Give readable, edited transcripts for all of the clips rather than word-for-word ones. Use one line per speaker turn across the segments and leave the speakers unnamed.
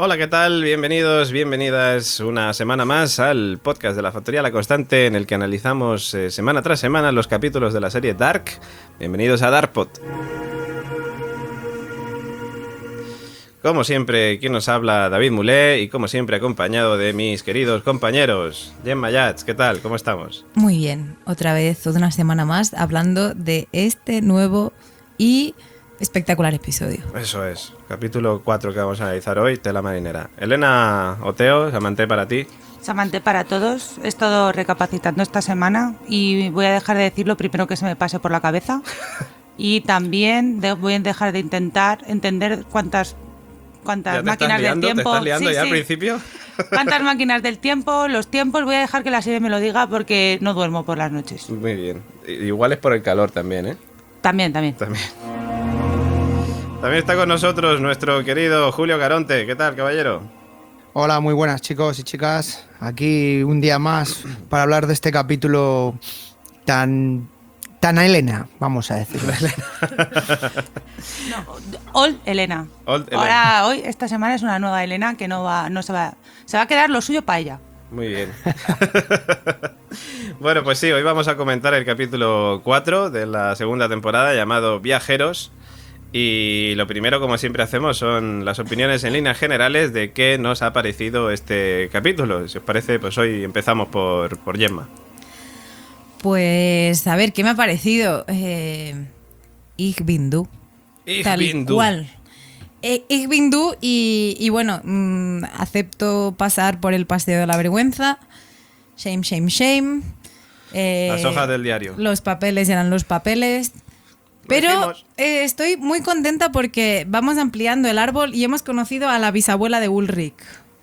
Hola, ¿qué tal? Bienvenidos, bienvenidas una semana más al podcast de la Factoría La Constante, en el que analizamos semana tras semana los capítulos de la serie Dark. Bienvenidos a Darkpod. Como siempre, quien nos habla, David Mulé, y como siempre acompañado de mis queridos compañeros. Gemma Yats, ¿qué tal? ¿Cómo estamos?
Muy bien, otra vez, toda una semana más, hablando de este nuevo y espectacular episodio.
Eso es, capítulo 4 que vamos a analizar hoy, Tela Marinera. Elena Oteo, Samanté para ti.
Samanté para todos. He estado recapacitando esta semana y voy a dejar de decir lo primero que se me pase por la cabeza. Y también voy a dejar de intentar entender cuántas máquinas del tiempo.
¿Te estás liando ya al principio?
¿Cuántas máquinas del tiempo? Los tiempos, voy a dejar que la serie me lo diga porque no duermo por las noches.
Muy bien. Igual es por el calor también, ¿eh?
También.
También está con nosotros nuestro querido Julio Caronte. ¿Qué tal, caballero?
Hola, muy buenas chicos y chicas. Aquí un día más para hablar de este capítulo tan Elena, vamos a decirlo.
Old Elena. Ahora, esta semana es una nueva Elena que se va a quedar lo suyo para ella.
Muy bien. Bueno, pues sí, hoy vamos a comentar el capítulo 4 de la segunda temporada, llamado Viajeros. Y lo primero, como siempre hacemos, son las opiniones en líneas generales de qué nos ha parecido este capítulo. Si os parece, pues hoy empezamos por Gemma.
Pues, a ver, ¿qué me ha parecido? Ich bin du. Tal cual. Ich bin du y bueno, acepto pasar por el paseo de la vergüenza. Shame, shame, shame.
Las hojas del diario.
Los papeles eran los papeles. Pero estoy muy contenta porque vamos ampliando el árbol y hemos conocido a la bisabuela de Ulrich.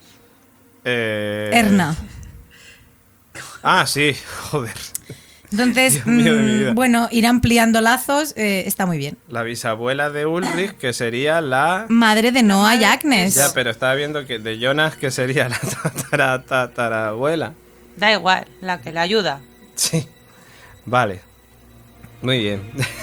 Erna.
Ah, sí, joder.
Entonces, bueno, ir ampliando lazos está muy bien.
La bisabuela de Ulrich, que sería la...
madre de Noah y Agnes.
Ya, pero estaba viendo que de Jonas, que sería la tatarabuela.
Da igual, la que le ayuda.
Sí, vale. Muy bien.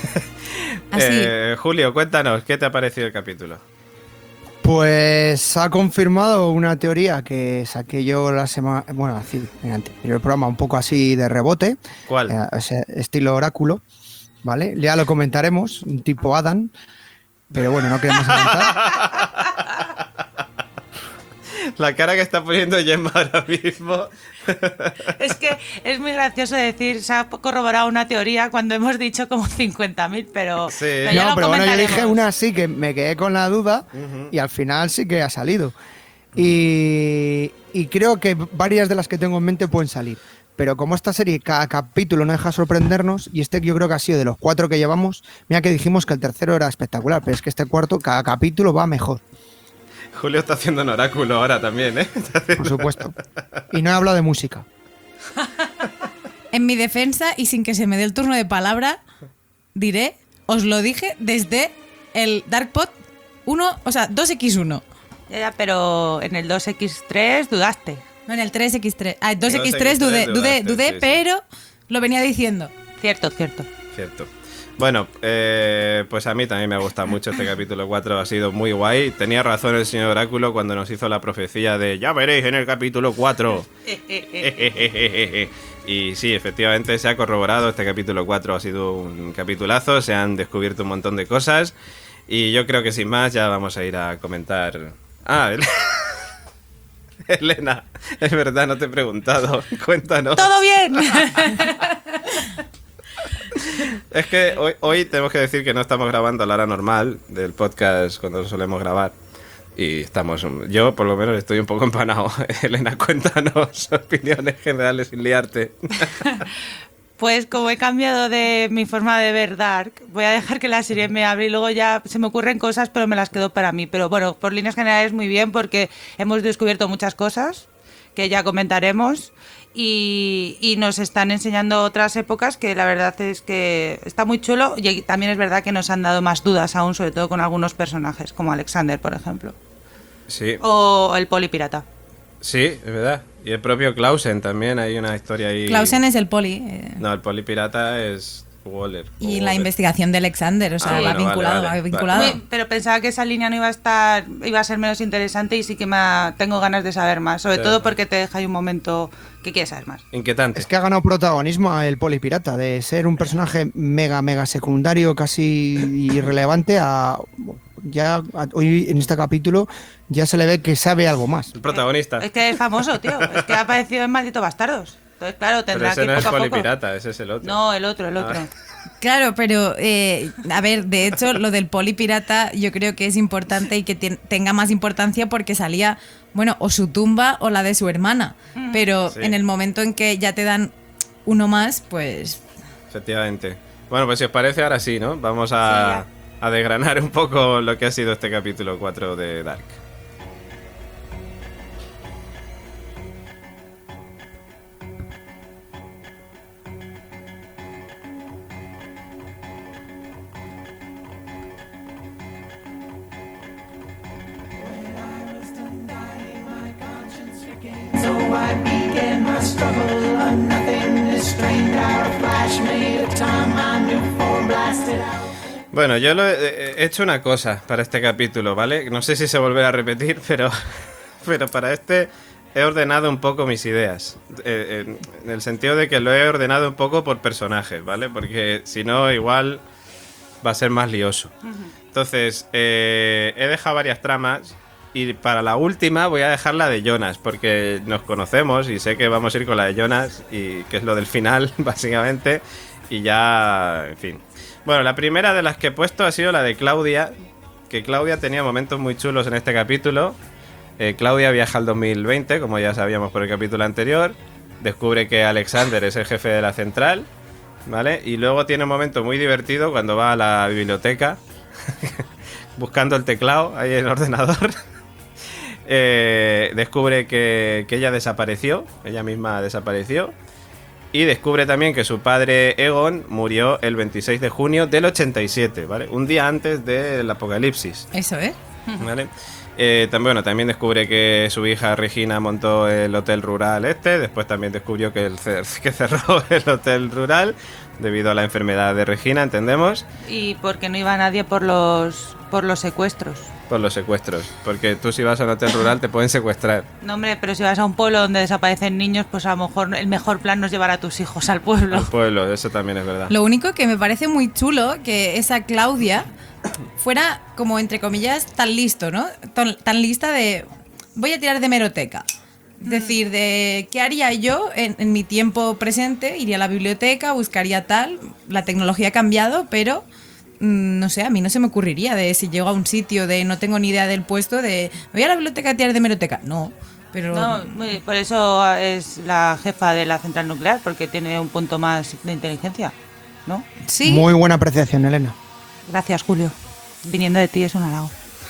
Pues ha confirmado una teoría que saqué yo la semana, bueno, así, en el anterior programa, un poco así de rebote.
¿Cuál?
Estilo oráculo, ¿vale? Ya lo comentaremos, un tipo Adán, pero bueno, no queremos avanzar.
La cara que está poniendo Gemma ahora mismo.
Es que es muy gracioso decir, se ha corroborado una teoría cuando hemos dicho como 50.000, pero...
Sí.
No, pero bueno, yo dije una así que me quedé con la duda y al final sí que ha salido. Y creo que varias de las que tengo en mente pueden salir. Pero como esta serie, cada capítulo no deja sorprendernos, y este yo creo que ha sido de los 4 que llevamos, mira que dijimos que el tercero era espectacular, pero es que este cuarto, cada capítulo va mejor.
Julio está haciendo un oráculo ahora también, ¿eh?
Por supuesto. Y no he hablado de música.
En mi defensa, y sin que se me dé el turno de palabra, diré, os lo dije desde el Darkpod 1, o sea, 2x1.
Ya, pero en el 2x3 dudaste.
No, en el 3x3. Ah, 2x3 dudé, sí. Pero lo venía diciendo.
Cierto.
Bueno, pues a mí también me ha gustado mucho este capítulo 4, ha sido muy guay. Tenía razón el señor Oráculo cuando nos hizo la profecía de ya veréis en el capítulo 4. Y sí, efectivamente se ha corroborado, este capítulo 4 ha sido un capitulazo, se han descubierto un montón de cosas y yo creo que sin más ya vamos a ir a comentar... Ah, Elena, es verdad, no te he preguntado, cuéntanos.
¡Todo bien!
Es que hoy tenemos que decir que no estamos grabando a la hora normal del podcast cuando solemos grabar. Y yo por lo menos estoy un poco empanado. Elena, cuéntanos opiniones generales sin liarte.
Pues como he cambiado de mi forma de ver Dark, voy a dejar que la serie me hable y luego ya se me ocurren cosas, pero me las quedo para mí. Pero bueno, por líneas generales muy bien porque hemos descubierto muchas cosas que ya comentaremos. Y nos están enseñando otras épocas que la verdad es que está muy chulo y también es verdad que nos han dado más dudas aún, sobre todo con algunos personajes, como Alexander, por ejemplo.
Sí.
O el polipirata.
Sí, es verdad. Y el propio Clausen también, hay una historia ahí...
Clausen es el poli.
No, el polipirata es Waller.
Y la investigación de Alexander, o sea, va vinculado, va vinculado.
Pero pensaba que esa línea no iba a ser menos interesante y sí que tengo ganas de saber más, sobre todo porque te deja ahí un momento que quieres saber más.
Inquietante.
Es que ha ganado protagonismo el Polipirata, de ser un personaje mega secundario, casi irrelevante, hoy en este capítulo ya se le ve que sabe algo más.
El protagonista.
Es que es famoso, tío. Es que ha aparecido en Malditos Bastardos. Entonces, claro, tendrá
pero ese
que
no es
poco a poco.
Polipirata, ese es el otro.
No, el otro.
Claro, pero a ver, de hecho, lo del Polipirata yo creo que es importante y que tenga más importancia porque salía, bueno, o su tumba o la de su hermana. Pero en el momento en que ya te dan uno más, pues...
Efectivamente. Bueno, pues si os parece, ahora sí, ¿no? Vamos a desgranar un poco lo que ha sido este capítulo 4 de Dark. Bueno, yo he hecho una cosa para este capítulo, ¿vale? No sé si se volverá a repetir, pero para este he ordenado un poco mis ideas. En el sentido de que lo he ordenado un poco por personajes, ¿vale? Porque si no, igual va a ser más lioso. Entonces, he dejado varias tramas. Y para la última voy a dejar la de Jonas, porque nos conocemos y sé que vamos a ir con la de Jonas, y que es lo del final, básicamente, y ya, en fin. Bueno, la primera de las que he puesto ha sido la de Claudia, que Claudia tenía momentos muy chulos en este capítulo. Claudia viaja al 2020, como ya sabíamos por el capítulo anterior, descubre que Alexander es el jefe de la central, ¿vale? Y luego tiene un momento muy divertido cuando va a la biblioteca, buscando el teclado ahí en el ordenador. Descubre que ella desapareció, ella misma desapareció, y descubre también que su padre Egon murió el 26 de junio del 87, ¿vale? Un día antes del apocalipsis.
Eso,
¿Vale? También descubre que su hija Regina montó el hotel rural después también descubrió que cerró el hotel rural debido a la enfermedad de Regina, entendemos.
Y porque no iba nadie por los secuestros.
Por los secuestros, porque tú si vas a un hotel rural te pueden secuestrar.
No, hombre, pero si vas a un pueblo donde desaparecen niños, pues a lo mejor el mejor plan no es llevar a tus hijos al pueblo.
Al pueblo, eso también es verdad.
Lo único que me parece muy chulo que esa Claudia fuera, como entre comillas, tan listo, ¿no? Tan lista de voy a tirar de hemeroteca. Es decir, de qué haría yo en mi tiempo presente, iría a la biblioteca, buscaría tal, la tecnología ha cambiado, pero no sé, a mí no se me ocurriría de si llego a un sitio de no tengo ni idea del puesto de voy a la biblioteca a tirar de hemeroteca. No, pero...
No, por eso es la jefa de la central nuclear, porque tiene un punto más de inteligencia, ¿no?
Sí.
Muy buena apreciación, Elena.
Gracias, Julio. Viniendo de ti es un halago.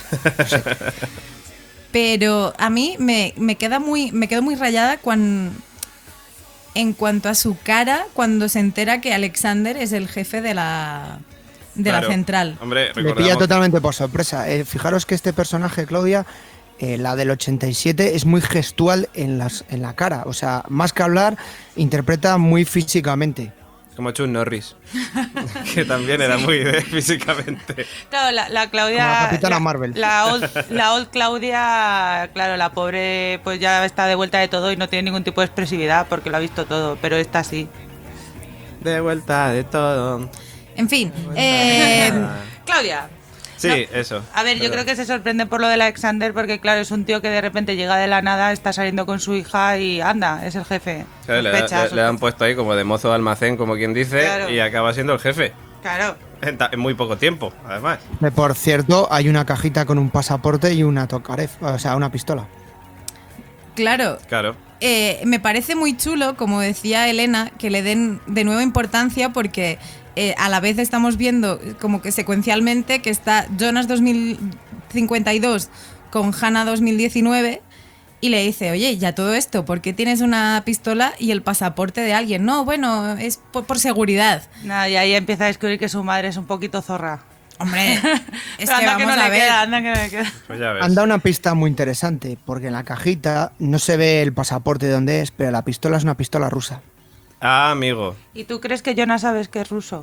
Pero a mí me quedo muy rayada en cuanto a su cara cuando se entera que Alexander es el jefe de la central.
Hombre,
Me pilla totalmente por sorpresa. Fijaros que este personaje, Claudia, la del 87, es muy gestual en la cara. O sea, más que hablar, interpreta muy físicamente.
Como Chuck Norris, que también era muy físicamente.
Claro, la Claudia...
Como la Capitana Marvel.
La old Claudia, claro, la pobre pues ya está de vuelta de todo y no tiene ningún tipo de expresividad porque lo ha visto todo, pero esta sí.
De vuelta de todo.
En fin,
Claudia.
Sí,
No,
eso.
A ver, yo creo que se sorprende por lo del Alexander porque, claro, es un tío que de repente llega de la nada, está saliendo con su hija y anda, es el jefe.
Claro, le han puesto ahí como de mozo de almacén, como quien dice,
Claro.
y acaba siendo el jefe.
Claro.
En muy poco tiempo, además.
Por cierto, hay una cajita con un pasaporte y una tocaref, o sea, una pistola.
claro.
Claro.
Me parece muy chulo, como decía Elena, que le den de nuevo importancia porque a la vez estamos viendo como que secuencialmente que está Jonas 2052 con Hannah 2019 y le dice, oye, ya todo esto, ¿por qué tienes una pistola y el pasaporte de alguien? No, bueno, es por seguridad.
Nada, y ahí empieza a descubrir que su madre es un poquito zorra.
Hombre, es
Pero
que
anda que
vamos
no
a
le
ver.
queda, anda que no le queda.
Pues ya ves.
Han dado una pista muy interesante, porque en la cajita no se ve el pasaporte de dónde es, pero la pistola es una pistola rusa.
Ah, amigo.
¿Y tú crees que Jonas sabes que es ruso?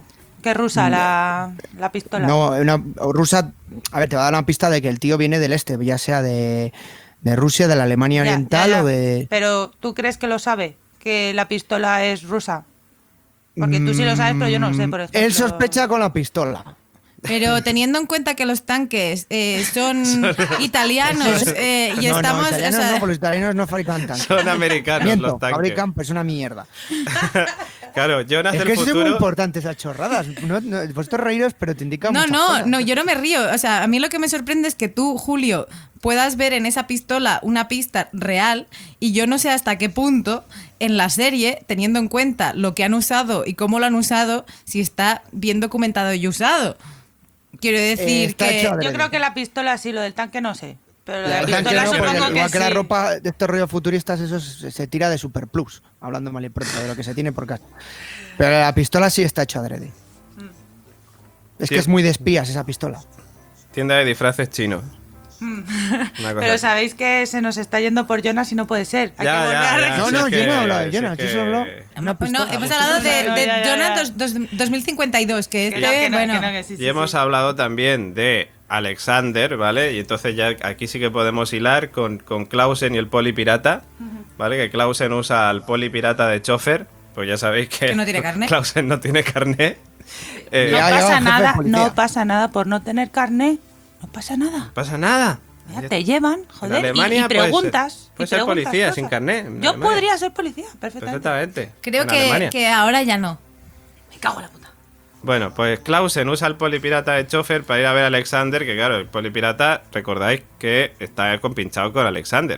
Que es rusa la pistola.
No, una rusa. A ver, te va a dar una pista de que el tío viene del este, ya sea de Rusia, de la Alemania Oriental o de.
Pero ¿tú crees que lo sabe? Que la pistola es rusa. Porque tú sí lo sabes, pero yo no lo sé, por ejemplo.
Él sospecha con la pistola.
Pero teniendo en cuenta que los tanques son italianos y estamos...
Italianos
o sea,
no, porque los italianos no fabrican tanques.
Son americanos
Miento,
los tanques.
fabrican, pues una mierda.
Claro, Jonas
Es
del
que eso es muy
futuro...
importante, esas chorradas. Vosotros reíros, pero te indica muchas cosas.
No, yo no me río. O sea, a mí lo que me sorprende es que tú, Julio, puedas ver en esa pistola una pista real y yo no sé hasta qué punto en la serie, teniendo en cuenta lo que han usado y cómo lo han usado, si está bien documentado y usado. Quiero decir
Está
que...
hecho adrede.
Yo creo que la pistola sí, lo del tanque no sé. Pero lo de la
El tanque
pistola
no, porque
supongo que
igual que la
sí.
ropa de estos rollos futuristas, eso se tira de super plus, hablando mal y pronto, de lo que se tiene por casa. Pero la pistola sí está hecho adrede. Es
Sí.
que es muy de espías esa pistola.
Tienda de disfraces chino. Una cosa
Pero
así.
sabéis que se nos está yendo por Jonas y no puede ser. Hay que volver a
ya,
No,
si
no,
es
yo no he
que-
hablado de
si es
Jonas, yo
que-
solo hablo una pistola.
No, hemos hablado de
Ya.
Jonas 2052, que
Que
este,
no, que no,
bueno...
que no, que sí, sí,
Y hemos
sí.
hablado también de Alexander, ¿vale? Y entonces ya aquí sí que podemos hilar con Clausen y el polipirata, ¿vale? Que Clausen usa al polipirata de chofer, pues ya sabéis
Que no tiene carné.
Clausen no tiene carné.
No
Ya,
pasa
jefe de
nada,
policía.
no pasa nada por no tener carne. No pasa nada.
No pasa nada.
Mira, te llevan, joder,
En Alemania
y preguntas.
puede
y
ser
preguntas
policía
cosas.
sin carné. en
Yo
Alemania.
podría ser policía, perfectamente.
Perfectamente.
Creo
en Alemania.
que ahora ya no.
Me cago en la puta.
Bueno, pues Clausen usa el polipirata de chofer para ir a ver a Alexander, que claro, el polipirata, recordáis que está compinchado con Alexander.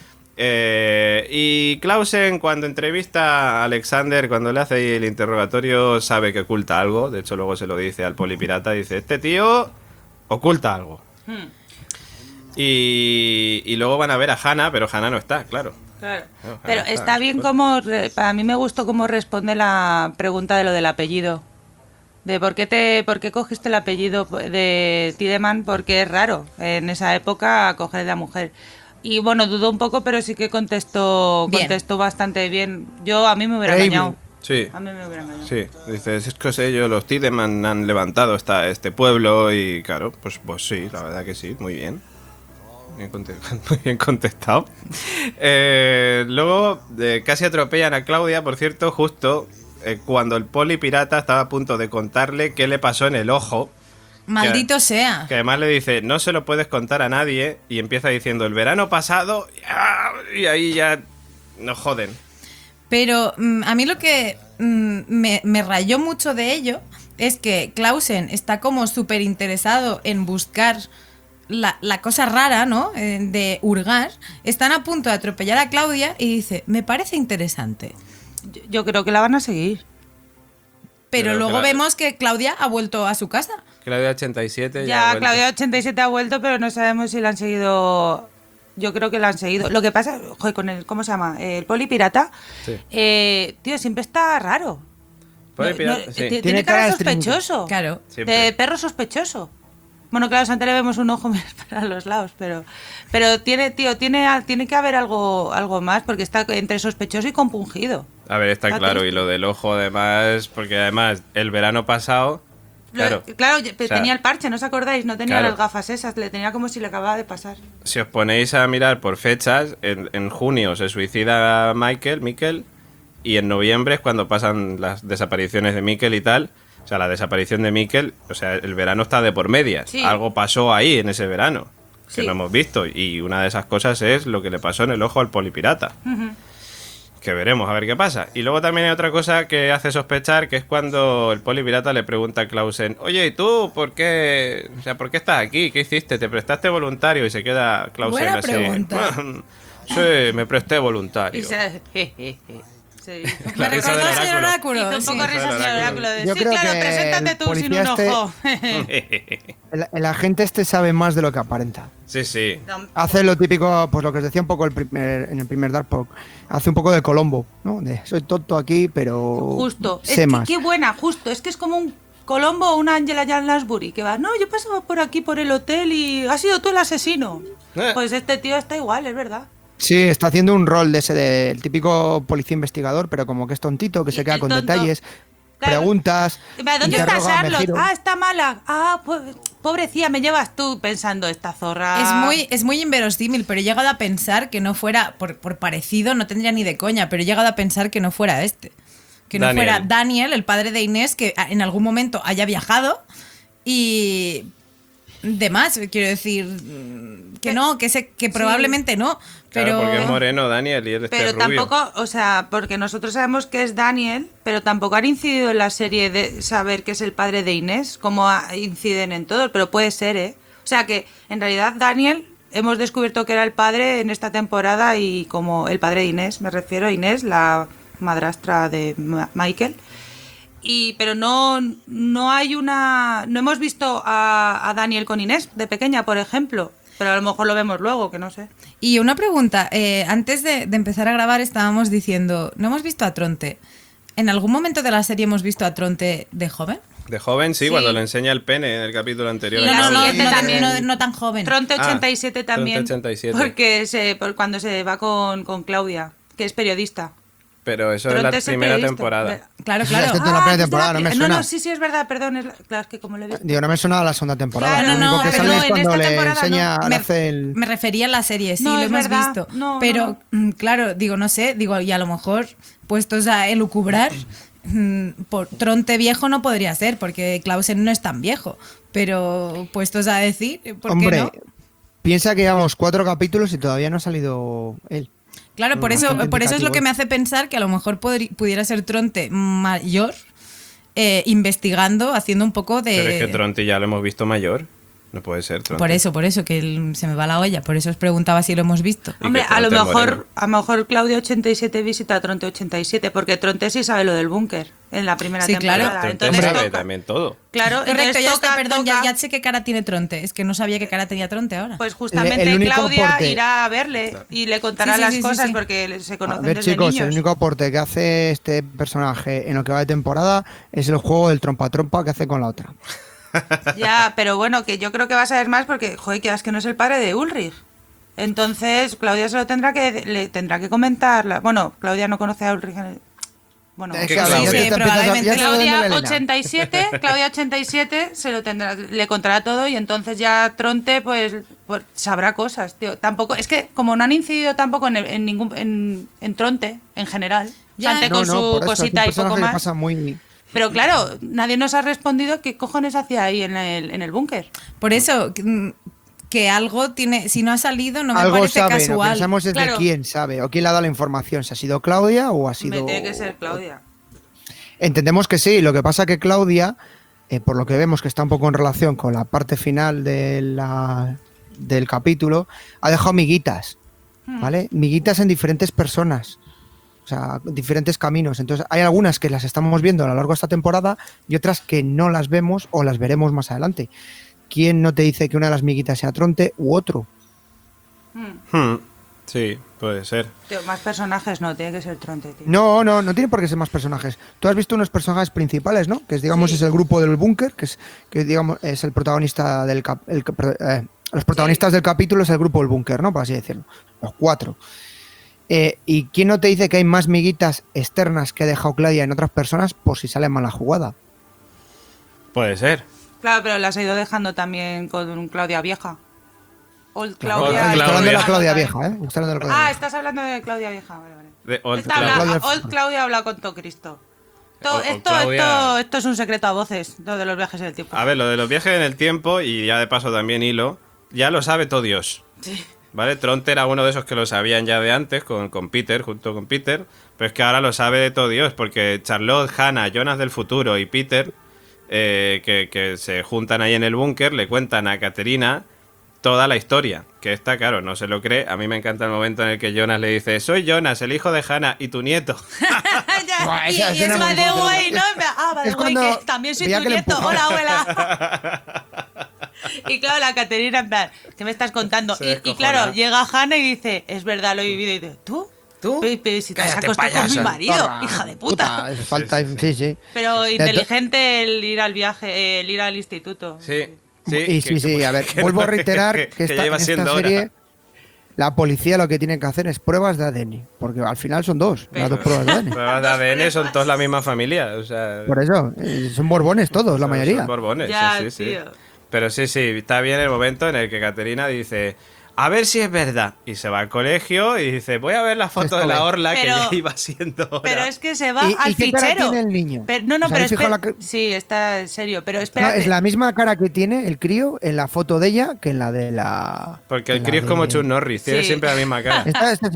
Y Clausen, cuando entrevista a Alexander, cuando le hace ahí el interrogatorio, sabe que oculta algo. De hecho, luego se lo dice al polipirata, dice, este tío oculta algo. Y luego van a ver a Hannah, pero Hannah no está, claro.
Claro.
No,
Pero
claro,
está
claro.
bien como... Para mí me gustó cómo responde la pregunta de lo del apellido. De por qué cogiste el apellido de Tiedemann, porque es raro en esa época coger el de la mujer. Y bueno, dudó un poco, pero sí que contestó
Bien.
bastante bien. A mí me hubiera
Creíble.
engañado.
Sí.
A mí me hubiera engañado.
Sí, dices, es que sé yo, los Tiedemann han levantado este pueblo y claro, pues sí, la verdad que sí, muy bien. Muy bien contestado. Luego casi atropellan a Claudia, por cierto, justo cuando el poli pirata estaba a punto de contarle qué le pasó en el ojo.
Maldito sea.
Que además le dice, no se lo puedes contar a nadie. Y empieza diciendo, el verano pasado. Y ahí ya nos joden.
Pero a mí lo que me rayó mucho de ello es que Clausen está como súper interesado en buscar la cosa rara, ¿no? De hurgar. Están a punto de atropellar a Claudia y dice, me parece interesante.
Yo creo que la van a seguir.
Pero
Pero
luego
claro.
vemos que Claudia ha vuelto a su casa.
Claudia 87 ha
Ya,
vuelto.
Claudia 87 ha vuelto, pero no sabemos si la han seguido. Yo creo que la han seguido. Lo que pasa, joder, con el, ¿cómo se llama? El polipirata.
Sí.
Tío, siempre está raro.
Polipirata, sí.
Tiene
Tiene
cara
cara
de
de trinco.
sospechoso.
Claro.
Siempre.
De perro sospechoso. Bueno, claro, antes le vemos un ojo para los lados, pero tiene que haber algo más, porque está entre sospechoso y compungido.
A ver, está
Está
claro.
triste.
Y lo del ojo, además, porque además el verano pasado. Claro.
Claro,
O sea,
tenía el parche, ¿no os acordáis? No tenía
claro.
las gafas esas, le tenía como si le acababa de pasar.
Si os ponéis a mirar por fechas, en junio se suicida Mikel, y en noviembre es cuando pasan las desapariciones de Mikel y tal. O sea, la desaparición de Mikel, o sea, el verano está de por medias.
Sí.
Algo pasó ahí en ese verano, que
Sí.
no hemos visto. Y una de esas cosas es lo que le pasó en el ojo al polipirata. Que veremos, a ver qué pasa. Y luego también hay otra cosa que hace sospechar, que es cuando el polipirata le pregunta a Clausen, oye, ¿y tú por qué? O sea, ¿por qué estás aquí? ¿Qué hiciste? ¿Te prestaste voluntario? Y se queda Clausen
Buena
así.
pregunta.
Sí, me presté voluntario.
Y se... Sí.
La
Me
risa
recordó
del
al señor
oráculo.
Oráculo.
Hizo un poco
sí.
risa señor Oráculo de,
Yo
sí,
creo
claro,
que
preséntate
el
tú sin un
policía
ojo.
El agente este sabe más de lo que aparenta.
Sí, sí.
Hace lo típico, pues lo que os decía un poco en el primer Dark hace un poco de Colombo, ¿no? De soy tonto aquí, pero
Justo. Es
sé
que
más.
qué buena, justo. Es que es como un Colombo o una Angela Jan Lansbury que va, no, yo pasaba por aquí por el hotel y has sido tú el asesino. Pues este tío está igual, es verdad.
Sí, está haciendo un rol de ese del típico policía investigador, pero como que es tontito, que
Y
se queda
el
con
tonto.
detalles. preguntas.
¿Dónde está
interroga, me
Charlotte?
giro.
Está mala. Pobrecilla, me llevas tú pensando esta zorra.
Es muy inverosímil, pero he llegado a pensar que no fuera, por parecido, no tendría ni de coña, pero he llegado a pensar que no fuera este. Que no fuera Daniel, el padre de Inés, que en algún momento haya viajado y demás, quiero decir que no, que probablemente no. Pero
Claro, porque es moreno Daniel y él
Pero
rubio.
tampoco, o sea, porque nosotros sabemos que es Daniel, pero tampoco han incidido en la serie de saber que es el padre de Inés, como inciden en todo, pero puede ser, ¿eh? O sea que, en realidad, Daniel, hemos descubierto que era el padre en esta temporada y como el padre de Inés, me refiero a Inés, la madrastra de Michael. Pero no hay no hemos visto a Daniel con Inés de pequeña, por ejemplo. Pero a lo mejor lo vemos luego, que no sé.
Y una pregunta, antes de empezar a grabar estábamos diciendo, no hemos visto a Tronte. ¿En algún momento de la serie hemos visto a Tronte de joven?
De joven, sí, cuando le enseña el pene en el capítulo anterior.
No tan joven.
Tronte 87 también.
Tronte 87.
Porque cuando se va con Claudia, que es periodista.
Pero eso
Tronte
es la primera temporada.
Claro.
Es que esto es la primera temporada, no me suena.
No, sí, es verdad, perdón. Claro, es que como le he visto.
Digo, no me suena a la segunda temporada.
Claro,
Lo único que
pero
sale es
en
cuando
esta
le
temporada
enseña,
no.
le hace el...
Me refería a la serie, sí,
No,
lo
es
hemos
verdad.
visto.
No,
pero, claro, digo, no sé, y a lo mejor puestos a elucubrar, por Tronte viejo no podría ser, porque Clausen no es tan viejo. Pero puestos a decir, ¿por
Hombre,
qué no?
piensa que llevamos 4 capítulos y todavía no ha salido él.
Claro, por eso
Bastante
es lo que
indicativo.
me hace pensar que a lo mejor pudiera ser Tronte mayor, investigando, haciendo un poco de...
Pero es que Tronte ya lo hemos visto mayor. No puede ser Tronte.
Por eso, que se me va la olla. Por eso os preguntaba si lo hemos visto.
Y
Hombre,
que
a lo
Tronte
mejor Claudia 87 visita a Tronte 87, porque Tronte sí sabe lo del búnker en la primera
Sí, claro.
temporada.
Tronte
Entonces
sabe
toca-
también todo.
Claro,
Correcto,
entonces
ya está,
toca-
perdón,
toca-
ya sé qué cara tiene Tronte. Es que no sabía qué cara tenía Tronte ahora.
Pues justamente
El único
Claudia
aporte-
irá a verle y le contará
Sí, sí,
las
sí, sí,
cosas
sí.
porque se
A
conocen
ver,
desde
chicos,
niños.
el único aporte que hace este personaje en lo que va de temporada es el juego del trompa-trompa que hace con la otra.
Ya, pero bueno, que yo creo que va a saber más porque, joder, que es que no es el padre de Ulrich. Entonces, Claudia se lo le tendrá que comentar. Bueno, Claudia no conoce a Ulrich. Bueno,
Es
que
que, a ver,
Claudia-
ya te
Sí,
empiezas a-
probablemente
ya sabes dónde
Claudia
Elena.
87, Claudia 87 le contará todo y entonces ya Tronte pues sabrá cosas, tío. Tampoco, es que como no han incidido tampoco en Tronte en general,
Ya,
Tronte
No,
con
no,
su
por eso, es un
cosita y
personaje
poco
que
más.
pasa muy...
Pero claro, nadie nos ha respondido qué cojones hacía ahí en el búnker.
Por eso, que algo tiene... Si no ha salido, no me
Algo
parece
sabe, no
casual.
pensamos es
Claro.
de quién sabe o quién le ha dado la información, si ha sido Claudia o ha
Me
sido...
tiene que ser Claudia.
Entendemos que sí, lo que pasa que Claudia, por lo que vemos que está un poco en relación con la parte final del capítulo, ha dejado miguitas, ¿vale? Miguitas en diferentes personas, o sea, diferentes caminos. Entonces hay algunas que las estamos viendo a lo largo de esta temporada y otras que no las vemos o las veremos más adelante. ¿Quién no te dice que una de las miguitas sea Tronte u otro?
Sí, puede ser.
Tío, más personajes no, tiene que ser Tronte, tío.
No tiene por qué ser más personajes. Tú has visto unos personajes principales, ¿no? Que es, digamos,
Sí.
es el grupo del búnker, digamos, es el protagonista los protagonistas del capítulo es el grupo del búnker, ¿no? Por así decirlo. Los 4. ¿Y quién no te dice que hay más miguitas externas que ha dejado Claudia en otras personas por si sale mal la jugada?
Puede ser.
Claro, pero las ha ido dejando también con Claudia vieja. Old
Claro,
Claudia.
estoy hablando de la Claudia
también.
vieja, ¿eh? Estoy hablando de la Claudia
Ah,
vieja.
estás hablando de Claudia vieja, vale, vale.
De Old
Esta
Claudia.
habla-
Claudia-
Old Claudia habla con todo Cristo.
O Claudia-
Esto es un secreto a voces, lo de los viajes en el tiempo.
A ver, lo de los viajes en el tiempo y ya de paso también Hilo, ya lo sabe todo Dios.
Sí.
¿Vale? Tronte era uno de esos que lo sabían ya de antes con Peter, junto con Peter, pero es que ahora lo sabe de todo Dios, porque Charlotte, Hannah, Jonas del futuro y Peter, que se juntan ahí en el búnker, le cuentan a Caterina toda la historia. Que esta, claro, no se lo cree. A mí me encanta el momento en el que Jonas le dice: soy Jonas, el hijo de Hannah y tu nieto.
Buah,
y
esa
es
escena
by
muy
the
fuerte.
way, ¿no? By the
Es
way,
cuando
que también soy
veía
tu
que le
nieto.
empujaba.
Hola, abuela. Y claro, la Caterina, en plan, ¿qué me estás contando?
Se
Y
descojona.
claro, llega Hannah y dice: es verdad, lo he vivido. Y dice: ¿tú?
¿Tú?
Pero si te has
Cállate,
acostado con mi
payaso,
marido,
zorra,
hija de puta.
Falta, sí.
Pero inteligente el ir al viaje, el ir al instituto.
Sí, sí.
Y sí, a ver, vuelvo a reiterar que
ya
esta,
iba
en esta
siendo hora.
serie La policía lo que tiene que hacer es pruebas de ADN, porque al final son dos, las dos pruebas de ADN.
Pruebas de ADN son todos la misma familia. O sea,
Por eso, son borbones todos, la mayoría.
Son borbones,
Ya,
sí, sí, sí.
tío.
Pero sí, está bien el momento en el que Caterina dice, a ver si es verdad. Y se va al colegio y dice, voy a ver la foto de la orla que
Pero-
ya iba siendo hora.
Pero es que se va
¿Y
al
qué cara
fichero.
tiene el niño?
Pero, no,
¿Os
pero
habéis fijado
espera. Sí, está en serio. Pero
No,
espera.
es la misma cara que tiene el crío en la foto de ella que en la de la...
Porque el
en la
crío es como
de-
Chuck Norris, tiene
Sí.
siempre la misma cara.
Esta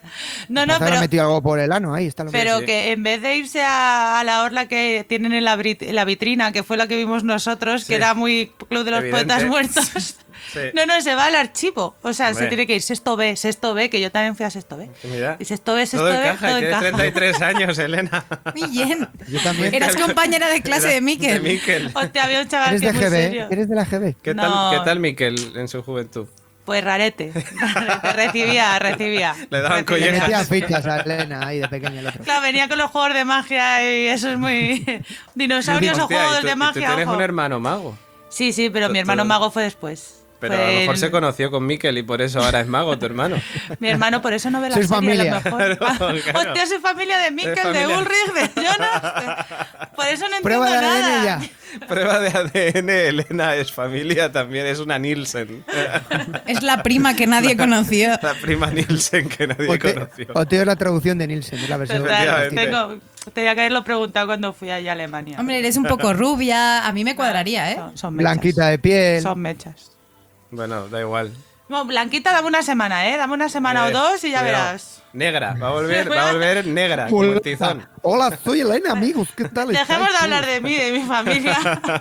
No,
Quizá le
pero.
ha metido algo por el ano, ahí está lo
Pero
sí.
que en vez de irse a la orla que tienen en la vitrina, que fue la que vimos nosotros,
Sí.
que era muy Club de los
Evidente.
Poetas Muertos.
Sí.
No, se va al archivo. O sea,
Hombre.
se tiene que ir sexto B, que yo también fui a sexto B.
Mira,
Y sexto B,
todo encaja,
todo
tiene
encaja.
33 años, Elena.
Muy bien.
Yo también.
Eras compañera de clase de
De
Miquel.
Miquel.
Hostia, había un chaval
¿Eres
que
de
es muy
GB?
serio.
¿Eres de la GB?
¿Qué
No.
tal Miquel en su juventud?
Pues rarete. recibía.
Le daban
Recibía.
Le
collejas.
metía fichas a Elena ahí de pequeño el otro.
Claro, venía con los juegos de magia y eso es muy... Dinosaurios o
Hostia,
juegos
y tú
de magia,
tienes
ojo.
un hermano mago.
Sí, pero mi
Tú-
hermano
tú-
mago fue después.
Pero
Fue
a lo mejor
en-
se conoció con Miquel y por eso ahora es mago tu hermano.
Mi hermano por eso no ve la
Sois
serie,
familia.
a lo mejor.
Claro, claro.
Hostia, soy familia de Mikkel, de
familia.
Ulrich, de Jonas. Por eso no entiendo
Prueba de
nada.
ADN ya.
Prueba de ADN, Elena es familia también, es una Nielsen.
Es la prima que nadie conoció.
La prima Nielsen que nadie conoció.
Oteo es la traducción de Nielsen, es la versión
Total,
Efectivamente.
tenía que haberlo preguntado cuando fui allá a Alemania.
Hombre, eres un poco rubia. A mí me cuadraría, ¿eh?
Son mechas.
blanquita de piel.
Son mechas.
Bueno, da igual.
No, Blanquita, dame una semana, ¿eh? Dame una semana o dos y ya
cuidado.
verás.
Negra, va a volver negra, como el tizón.
Hola, soy Elena, amigos, ¿qué tal?
Dejemos de
estáis?
hablar de mí, de mi familia,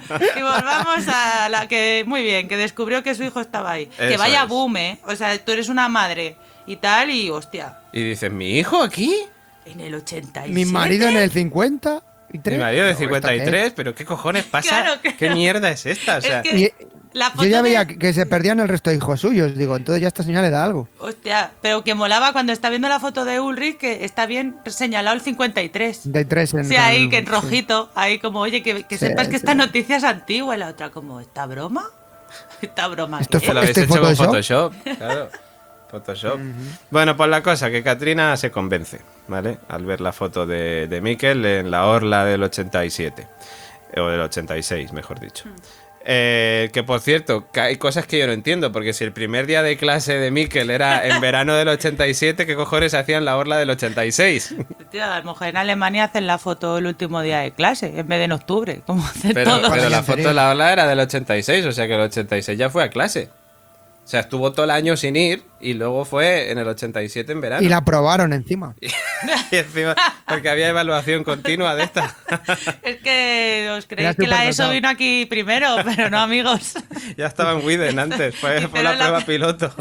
y volvamos a la que, muy bien, que descubrió que su hijo estaba ahí. Que
Eso
vaya
es.
boom, ¿eh? O sea, tú eres una madre y tal, y hostia,
Y dices, ¿mi hijo aquí?
en el 87.
Mi marido en el 53.
Mi marido de
No, ¿esta qué
53, pero ¿qué cojones pasa?
Claro, claro.
¿Qué mierda es esta? O
Es
sea,
que
Y-
la foto
Yo ya
de-
veía que se perdían el resto de hijos suyos. Digo, entonces ya esta señora le da algo.
Hostia, pero que molaba cuando está viendo la foto de Ulrich, que está bien señalado el 53.
De tres en
Sí, ahí, que en
sí.
rojito, ahí como, oye, que
Sí,
sepas que
sí.
esta noticia es antigua, y la otra como, ¿esta broma? ¿Esta broma
Esto
qué
que lo habéis
¿Este
hecho con
Photoshop?
Photoshop. Claro. Photoshop. Bueno, pues la cosa, que Katrina se convence, ¿vale? Al ver la foto de Miquel en la orla del 87. O del 86, mejor dicho. Que por cierto, que hay cosas que yo no entiendo, porque si el primer día de clase de Miquel era en verano del 87, ¿qué cojones hacían la orla del 86?
Tío, a lo mejor en Alemania hacen la foto el último día de clase, en vez de en octubre, como hacen
Pero,
todos.
pero la
Año
foto de
anterior.
la orla era del 86, o sea que el 86 ya fue a clase. O sea, estuvo todo el año sin ir y luego fue en el 87 en verano.
Y la probaron encima.
Y encima, porque había evaluación continua de esta.
Es que os creéis
Era
que la ESO
superdotado.
vino aquí primero, pero no, amigos.
Ya estaba en Widen antes, fue la
Hicieron
prueba piloto.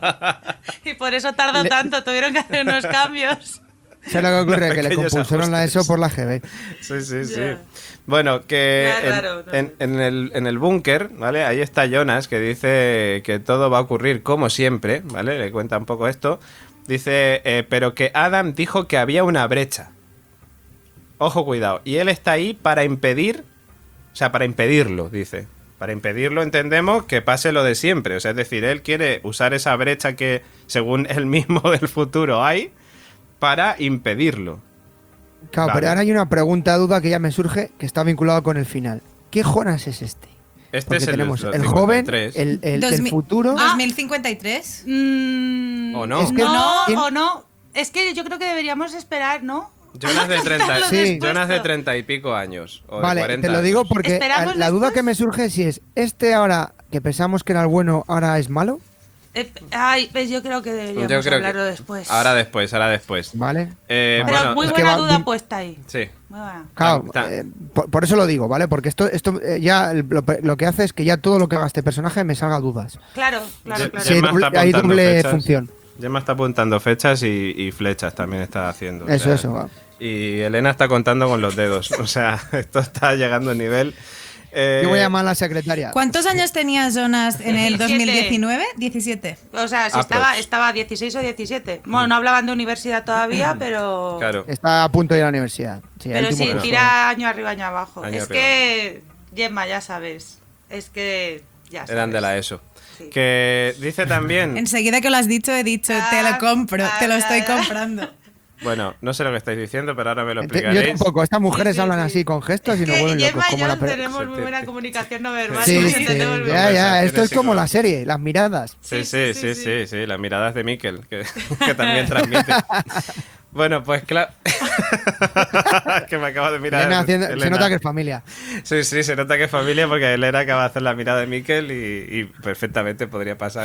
Y por eso tardó tanto, tuvieron que hacer unos cambios.
¿Sabes lo que ocurre? Que le
Pequeños
compusieron la
ajustes.
ESO por la GB.
Sí, sí, sí.
Ya.
Bueno, que
Ya, raro, ¿no?
en el búnker, ¿vale? Ahí está Jonas, que dice que todo va a ocurrir como siempre, ¿vale? Le cuenta un poco esto. Dice, pero que Adam dijo que había una brecha. Ojo, cuidado. Y él está ahí para impedir, o sea, para impedirlo, dice. Para impedirlo entendemos que pase lo de siempre. O sea, es decir, él quiere usar esa brecha que, según él mismo del futuro hay, para impedirlo.
Claro,
Vale.
pero ahora hay una pregunta, duda que ya me surge, que está vinculada con el final. ¿Qué Jonas es este?
Este
Porque
es
tenemos
el
el joven,
53.
el del
2000
futuro.
2053.
¿O no?
Es que-
No,
¿quién?
o no. Es que yo creo que deberíamos esperar, ¿no?
Jonas de 30,
Sí.
Jonas de 30 y pico años. O de
Vale,
40
te lo digo
años.
porque
¿Esperamos
la duda
después?
que me surge es si es este ahora que pensamos que era el bueno, ahora es malo,
Ay, pues yo creo que deberíamos
Yo creo
hablarlo
que
después.
ahora después.
¿vale?
Pero
bueno,
muy
es que
buena
va-
duda puesta ahí.
sí.
Muy buena.
Claro,
Tan-
por eso lo digo, ¿vale? Porque esto ya lo que hace es que ya todo lo que haga este personaje me salga dudas.
Claro, claro, claro.
Sí,
Gemma está
hay
apuntando
doble
fechas.
función.
Gemma está apuntando fechas y flechas también está haciendo. o
Eso,
sea,
eso. Va.
Y Elena está contando con los dedos. O sea, esto está llegando a nivel.
Yo voy a llamar a la secretaria.
¿Cuántos años tenía Jonas en el
17?
2019? 17.
O sea, si estaba 16 o 17. Bueno, no hablaban de universidad todavía, pero.
Claro.
Está a punto de ir a la universidad. Sí, el
Pero
último
sí,
curso.
tira año arriba, año abajo.
Año
es
arriba.
que. Gemma, ya sabes. Es que. Ya sabes.
Eran de la ESO.
sí.
Que dice también...
Enseguida que lo has dicho, he dicho, te lo compro, te lo estoy comprando.
Bueno, no sé lo que estáis diciendo, pero ahora me lo
Yo
explicaréis.
tampoco, estas mujeres hablan así con gestos y no vuelven locos como la
tenemos muy buena comunicación no verbal.
Sí,
nos
sí,
entendemos muy bien.
ya, esto es como la serie, las miradas.
Sí, las miradas de Miquel, que también transmite. Bueno, pues claro. Que me acabo de mirar.
Se nota que es familia.
Sí, se nota que es familia porque Elena acaba de hacer la mirada de Miquel y perfectamente podría pasar.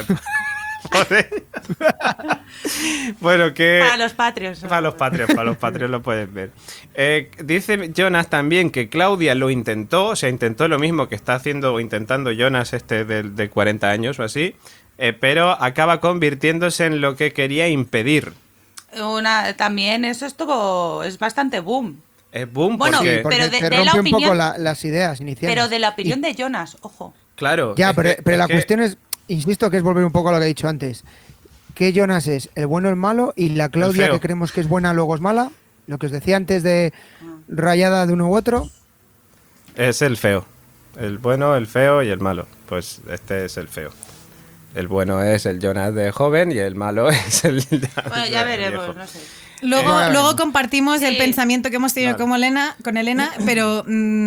Bueno, que...
Para los patrios.
Para los patrios lo puedes ver. Dice Jonas también que Claudia lo intentó, o sea, intentó lo mismo que está intentando Jonas de 40 años o así, pero acaba convirtiéndose en lo que quería impedir.
También eso es bastante boom.
Es boom
bueno,
porque...
pero
te
de
rompe
la
un
opinión,
poco las ideas iniciales.
Pero de la opinión de Jonas, ojo.
Claro.
Ya, pero la cuestión es, insisto, que es volver un poco a lo que he dicho antes. ¿Qué Jonas es? ¿El bueno o el malo? Y la Claudia, que creemos que es buena, luego es mala. Lo que os decía antes de rayada de uno u otro.
Es el feo. El bueno, el feo y el malo. Pues este es el feo. El bueno es el Jonas de joven y el malo es el...
Bueno, ya veremos, no sé.
Luego compartimos el
Sí.
pensamiento que hemos tenido con Elena, pero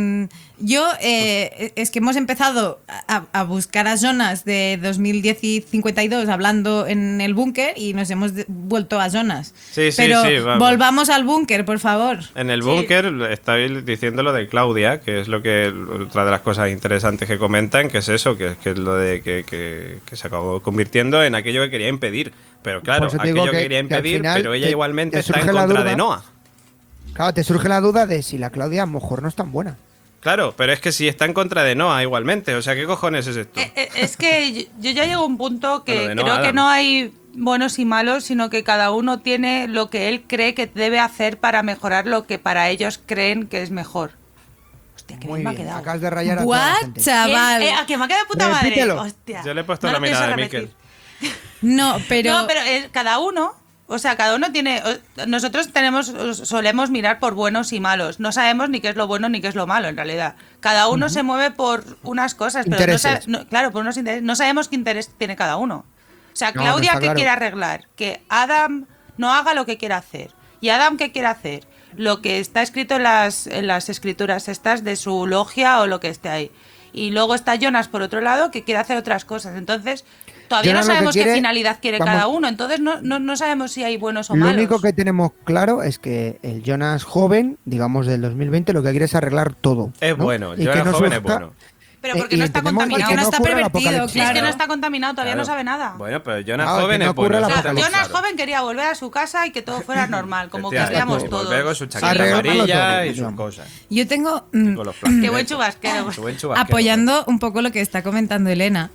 es que hemos empezado a buscar a Jonas de 2010 y 52 hablando en el búnker y nos hemos vuelto a Jonas.
Sí,
pero
vamos.
volvamos al búnker, por favor.
En el búnker estáis diciendo lo de Claudia, que es otra de las cosas interesantes que comentan, que es eso, que es lo de que se acabó convirtiendo en aquello que quería impedir. Pero claro, aquello que quería impedir, pero ella igualmente está en contra de Noah.
Claro, te surge la duda de si la Claudia a lo mejor no es tan buena.
Claro, pero es que si está en contra de Noah igualmente, o sea, ¿qué cojones es esto?
Es que yo ya llego a un punto que
Bueno,
creo
Adam.
que no hay buenos y malos, sino que cada uno tiene lo que él cree que debe hacer para mejorar lo que para ellos creen que es mejor. Hostia, qué
Muy
bien me ha
bien,
quedado.
acabas de rayar a toda la
What,
gente.
chaval.
¿A que me ha quedado de puta madre?
Repítelo.
Hostia.
Yo le he puesto
No
la
lo pienso
mirada de
repetir.
Miquel.
No, pero
cada uno, o sea, cada uno tiene... Nosotros solemos mirar por buenos y malos. No sabemos ni qué es lo bueno ni qué es lo malo, en realidad. Cada uno se mueve por unas cosas, pero
Intereses.
claro, por unos intereses. No sabemos qué interés tiene cada uno. O sea,
No,
Claudia,
está
¿qué
claro.
quiere arreglar? Que Adam no haga lo que quiere hacer. ¿Y Adam qué quiere hacer? Lo que está escrito en las escrituras estas de su logia o lo que esté ahí. Y luego está Jonas, por otro lado, que quiere hacer otras cosas. Entonces... Todavía
Jonas
no
lo que
sabemos
quiere-
qué finalidad quiere
vamos,
cada uno, entonces no sabemos si hay buenos o
Lo
malos.
único que tenemos claro es que el Jonas joven, digamos del 2020, lo que quiere es arreglar todo.
Es
¿no?
bueno,
Y
Jonas
que no
joven es
surja-
bueno.
Pero porque
y
no está
entendemos
contaminado.
que
no está
ocurra el
pervertido,
apocalipsis.
Es que
claro.
no está contaminado, todavía no sabe nada.
Bueno, pero Jonas
Claro,
joven
que no
es bueno.
ocurra la
O
eso
sea,
tenemos
Jonas
claro.
joven quería volver a su casa y que todo fuera normal, como querríamos
Efectivamente,
todos.
volver con su chaqueta
Arreglarlo
amarilla
todo,
y sus
digamos.
cosas.
yo tengo...
Y con los plastitos.
Qué buen chubasquero.
Su buen chubasquero.
Apoyando un poco lo que está comentando Elena,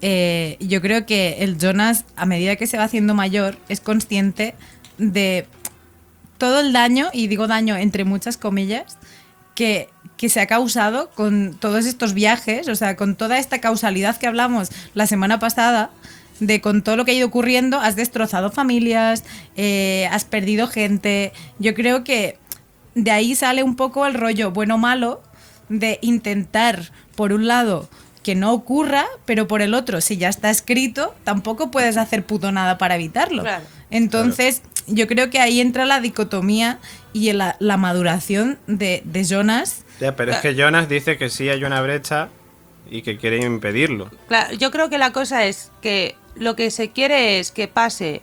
yo creo que el Jonas, a medida que se va haciendo mayor, es consciente de todo el daño, y digo daño entre muchas comillas, que se ha causado con todos estos viajes, o sea, con toda esta causalidad que hablamos la semana pasada, de con todo lo que ha ido ocurriendo, has destrozado familias, has perdido gente. Yo creo que de ahí sale un poco el rollo bueno-malo de intentar, por un lado, que no ocurra, pero por el otro, si ya está escrito, tampoco puedes hacer puto nada para evitarlo.
Claro.
Entonces, yo creo que ahí entra la dicotomía y la maduración de Jonas.
Ya, pero es que Jonas dice que sí hay una brecha y que quiere impedirlo.
Claro, yo creo que la cosa es que lo que se quiere es que pase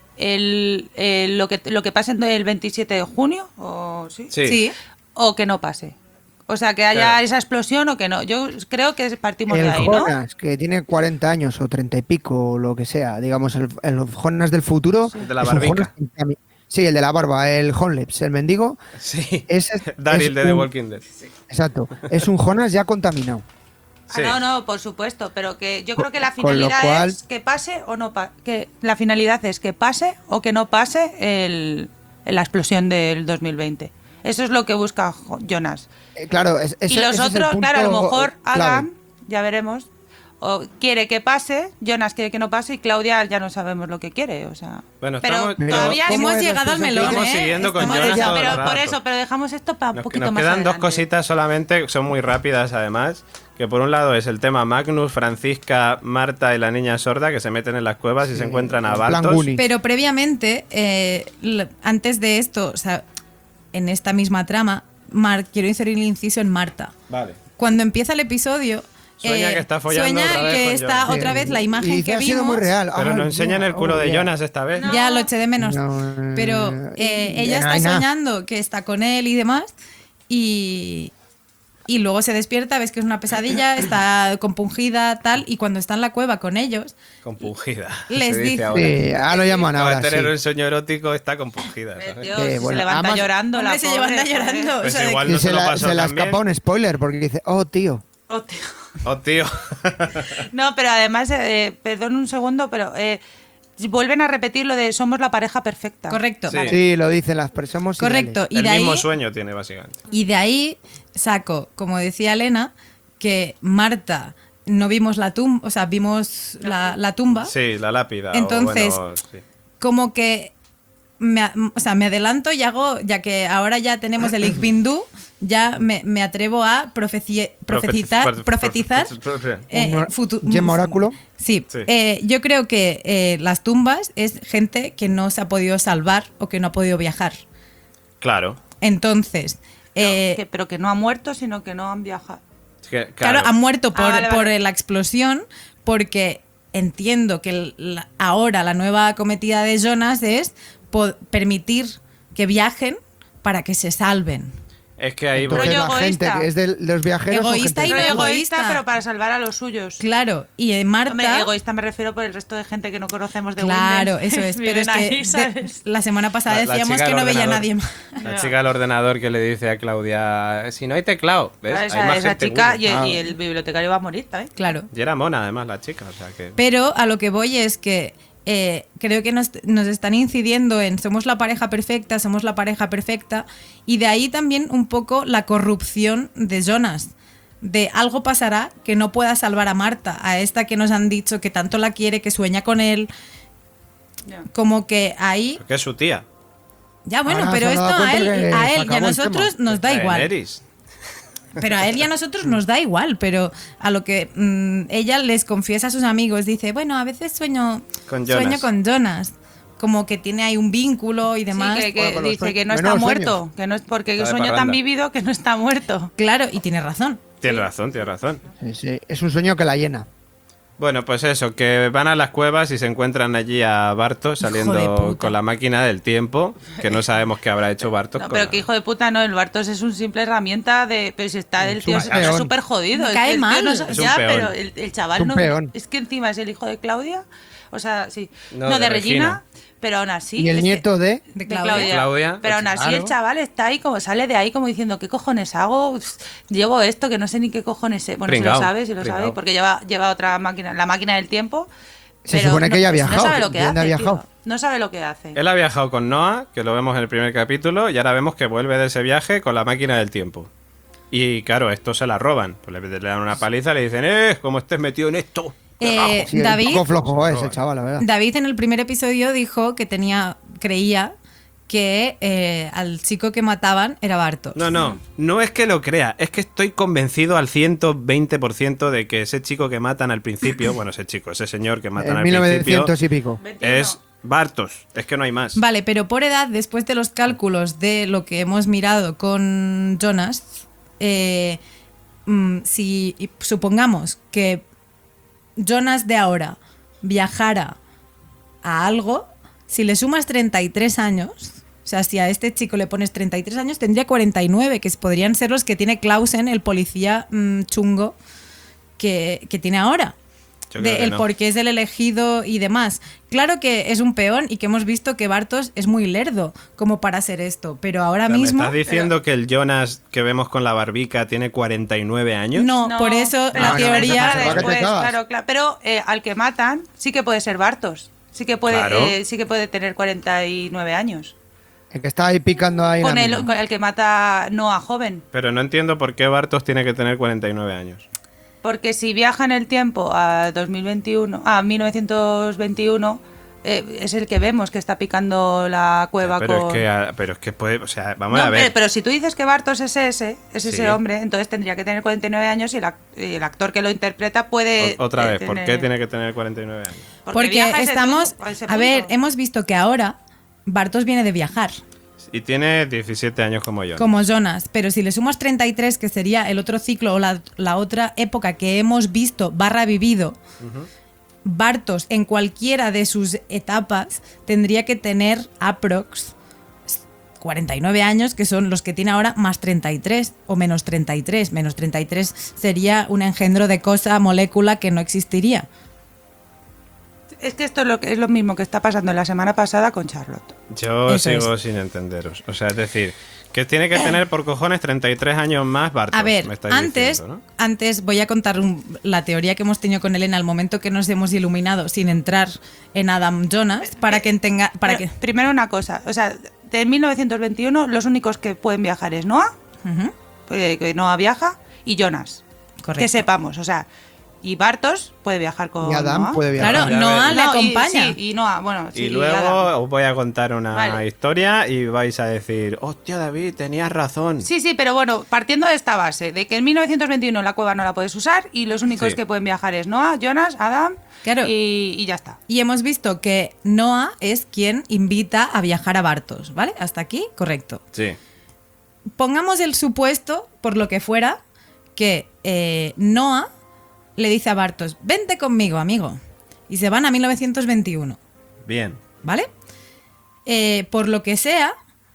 lo que pase el 27 de junio, o sí,
Sí.
o que no pase. O sea, que haya
Claro.
esa explosión o que no. Yo creo que partimos
El
de ahí, ¿no?
Jonas, que tiene 40 años o 30 y pico, o lo que sea, digamos, el Jonas del futuro.
El de la
es un
barbica.
Jonas sí, el de la barba, el Honleps, el mendigo.
Sí.
Ese
Daryl
es
de The
un-
Walking Dead.
Exacto. Es un Jonas ya contaminado.
Sí.
No, por supuesto, pero que yo creo que la
Con lo
finalidad
cual-
es que pase o no pase, que la finalidad es que pase o que no pase la explosión del 2020. Eso es lo que busca Jonas.
Claro,
Y los otros, claro, a lo mejor Adam, ya veremos, o quiere que pase, Jonas quiere que no pase y Claudia ya no sabemos lo que quiere, o sea.
Bueno,
pero
estamos,
todavía
hemos
es
llegado al melón,
estamos
¿eh?
siguiendo con
Estamos-
Jonas
Ya,
todo el
pero por
rato.
eso, pero dejamos esto para un
Nos
poquito más
quedan dos
adelante.
cositas solamente, son muy rápidas además, que por un lado es el tema Magnus, Francisca, Marta y la niña sorda que se meten en las cuevas y se encuentran a
en plan
Bartos.
Goonies.
Pero previamente, antes de esto, o sea, en esta misma trama, quiero inserir el inciso en Marta.
Vale.
Cuando empieza el episodio,
Sueña que está follando
sueña
otra vez
que
con
está
Jonas.
otra vez la
Y
imagen
dice,
que
ha sido
vimos.
muy real.
Pero
Ay,
no enseñan el culo de
yeah.
Jonas esta vez.
No.
Ya lo eché de menos.
No,
Pero ella está
ay, nah.
soñando que está con él y demás. Y luego se despierta, ves que es una pesadilla, está compungida, tal. Y cuando está en la cueva con ellos,
Compungida.
Les
se
dice-
ahora.
Sí, ahora lo llaman
Para
ahora,
tener
sí.
un sueño erótico está compungida. ¿sabes?
Dios,
bueno,
se levanta
además-
llorando
hombre,
la
se
pobre,
levanta
joder.
llorando.
Pues
o sea,
igual
Y
no se lo pasó
se la
tan bien.
escapa un spoiler porque dice, oh, tío.
Oh, tío.
Oh, tío.
No, pero además, perdón un segundo, pero vuelven a repetir lo de somos la pareja perfecta.
correcto.
Sí.
Vale.
Sí, lo dicen las personas.
Correcto. Y
El
de
mismo
ahí,
sueño tiene, básicamente.
y de ahí saco, como decía Elena, que Marta no vimos la tumba, o sea, vimos la tumba.
Sí, la lápida. o
Entonces,
bueno, sí.
Como que me adelanto y hago, ya que ahora ya tenemos el Igbindu, ya me atrevo a profetizar
Gemma Oráculo.
Sí,
Sí.
Yo creo que las tumbas es gente que no se ha podido salvar o que no ha podido viajar.
Claro.
Entonces,
Pero que no ha muerto, sino que no han viajado.
Es que,
claro, han muerto por,
Vale,
por
vale.
la explosión, porque entiendo que ahora la nueva acometida de Jonas es permitir que viajen para que se salven.
Es que ahí
Entonces
Rollo
la gente
egoísta.
que es de los viajeros son
Egoísta
gente
y
Pero
no
de-
egoísta,
egoísta.
pero para salvar a los suyos.
Claro, y en Marta...
Hombre, egoísta me refiero por el resto de gente que no conocemos de
Claro,
Winden.
eso es. Pero
Viven
es que
ahí, ¿sabes?
la semana pasada
La
decíamos
chica
que
del
no veía a
ordenador.
nadie más.
La chica del ordenador que le dice a Claudia, si no hay teclado, ¿ves? Hay más
Esa
gente
chica
Google.
y el bibliotecario va a morir, ¿sabes?
Claro.
Y era mona, además, la chica. O sea que...
Pero a lo que voy es que creo que nos están incidiendo en somos la pareja perfecta, y de ahí también un poco la corrupción de Jonas. De algo pasará que no pueda salvar a Marta, a esta que nos han dicho que tanto la quiere, que sueña con él. Como que ahí...
Porque es su tía.
Ya bueno,
Ahora
pero
se han
esto
dado
a
cuenta
él,
que
a
se
él y a
acabó el
nosotros
tema.
nos da igual.
Daenerys.
Pero a él y a nosotros nos da igual, pero a lo que ella les confiesa a sus amigos, dice, bueno, a veces sueño
Con Jonas.
con Jonas. Como que tiene ahí un vínculo y demás.
Sí, que
Bueno, con los
dice que no
menudos
está
sueños.
muerto, que no es porque
Está
un
de
sueño tan
parranda.
vivido que no está muerto.
Claro, y tiene razón.
Tiene razón, tiene razón.
Sí, sí, es un sueño que la llena.
Bueno, pues eso, que van a las cuevas y se encuentran allí a Bartos
Hijo de
saliendo
puta.
con la máquina del tiempo, que no sabemos qué habrá hecho Bartos.
No,
con
pero
la-
que hijo de puta, no, el Bartos es un simple herramienta de... Pero si está el tío
un
está
peón.
súper jodido.
Me
es
cae
que el tío
mal.
no-
Es un
ya,
peón.
pero el chaval
Es un
no...
peón.
Es que encima es el hijo de Claudia, o sea, sí.
No,
No,
de
de
Regina.
Regina, pero aún así...
Y el
es
nieto de...
De
de
Claudia.
Claudia.
Pero aún así
Claro.
el chaval está ahí, como sale de ahí como diciendo, ¿qué cojones hago? Uf, llevo esto que no sé ni qué cojones es. Bueno,
Pringao,
si lo sabe,
pringao.
porque lleva otra máquina, la máquina del tiempo.
Se
pero
supone que ella ha
pues
viajado,
No sabe lo que
¿de dónde
hace,
ha viajado?
tío. No sabe lo que hace.
Él ha viajado con Noah, que lo vemos en el primer capítulo, y ahora vemos que vuelve de ese viaje con la máquina del tiempo. Y claro, esto se la roban. Pues le dan una paliza y le dicen, ¿cómo estés metido en esto?
Sí, un
David,
poco flojo es el chaval, la verdad.
David en el primer episodio dijo que creía que al chico que mataban era Bartos.
No es que lo crea, es que estoy convencido al 120% de que ese chico que matan al principio, bueno, ese señor que matan
En
al
1900
principio,
y pico.
es Bartos, es que no hay más.
Vale, pero por edad, después de los cálculos de lo que hemos mirado con Jonas, si supongamos que Jonas de ahora viajara a algo, si le sumas 33 años, o sea, si a este chico le pones 33 años, tendría 49, que podrían ser los que tiene Clausen, el policía chungo que tiene ahora.
Yo creo que
El
no.
por qué es el elegido y demás. Claro que es un peón y que hemos visto que Bartos es muy lerdo como para hacer esto, pero ahora
O sea,
mismo...
¿me estás diciendo que el Jonas que vemos con la barbica tiene 49 años?
No, por eso
pero
la
no,
teoría...
eso pasa,
después,
que te cagas.
claro. Pero al que matan sí que puede ser Bartos. Sí que puede,
Claro.
sí que puede tener 49 años.
El que está ahí picando ahí. en
Con
la
el que mata Noah joven.
Pero no entiendo por qué Bartos tiene que tener 49 años.
Porque si viaja en el tiempo a 2021, a 1921, es el que vemos que está picando la cueva con...
Pero es que puede... O sea, vamos
No,
a ver.
pero si tú dices que Bartos es ese
Sí.
hombre, entonces tendría que tener 49 años y el actor que lo interpreta puede...
Otra vez, ¿por
tener-
qué tiene que tener 49 años?
Porque
viaja a ese
estamos...
punto, a ese
A ver,
punto.
hemos visto que ahora Bartos viene de viajar,
Y tiene 17 años como yo.
como Jonas, pero si le sumas 33, que sería el otro ciclo o la otra época que hemos visto vivido, Bartos en cualquiera de sus etapas tendría que tener aprox 49 años, que son los que tiene ahora, más 33 o menos 33. Menos 33 sería un engendro de cosa, molécula que no existiría.
Es que esto es lo mismo que está pasando la semana pasada con Charlotte.
Yo
Eso
sigo
es.
sin entenderos. O sea, es decir, que tiene que tener por cojones 33 años más Bartos.
A ver,
me estáis
antes,
diciendo, ¿no?
antes voy a contar la teoría que hemos tenido con Elena al momento que nos hemos iluminado sin entrar en Adam Jonas para que tenga para
Pero,
que
primero una cosa, o sea, de 1921 los únicos que pueden viajar es Noah,
Ujú,
que Noah viaja, y Jonas.
correcto.
Que sepamos, o sea, y Bartos puede viajar con
Y Adam
Noah.
puede viajar.
Claro,
Ya
Noah
ves.
le
No,
acompaña.
Y Noah, bueno, sí,
Y
y
luego
Adam.
os voy a contar una
Vale.
historia y vais a decir, hostia David, tenías razón.
Sí, sí, pero bueno, partiendo de esta base, de que en 1921 la cueva no la puedes usar y los únicos
Sí.
que pueden viajar es Noah, Jonas, Adam
Claro.
y ya está.
Y hemos visto que Noah es quien invita a viajar a Bartos, ¿vale? Hasta aquí, correcto.
Sí.
Pongamos el supuesto, por lo que fuera, que Noah le dice a Bartos, vente conmigo, amigo. Y se van a 1921,
Bien.
¿vale? Por lo que sea,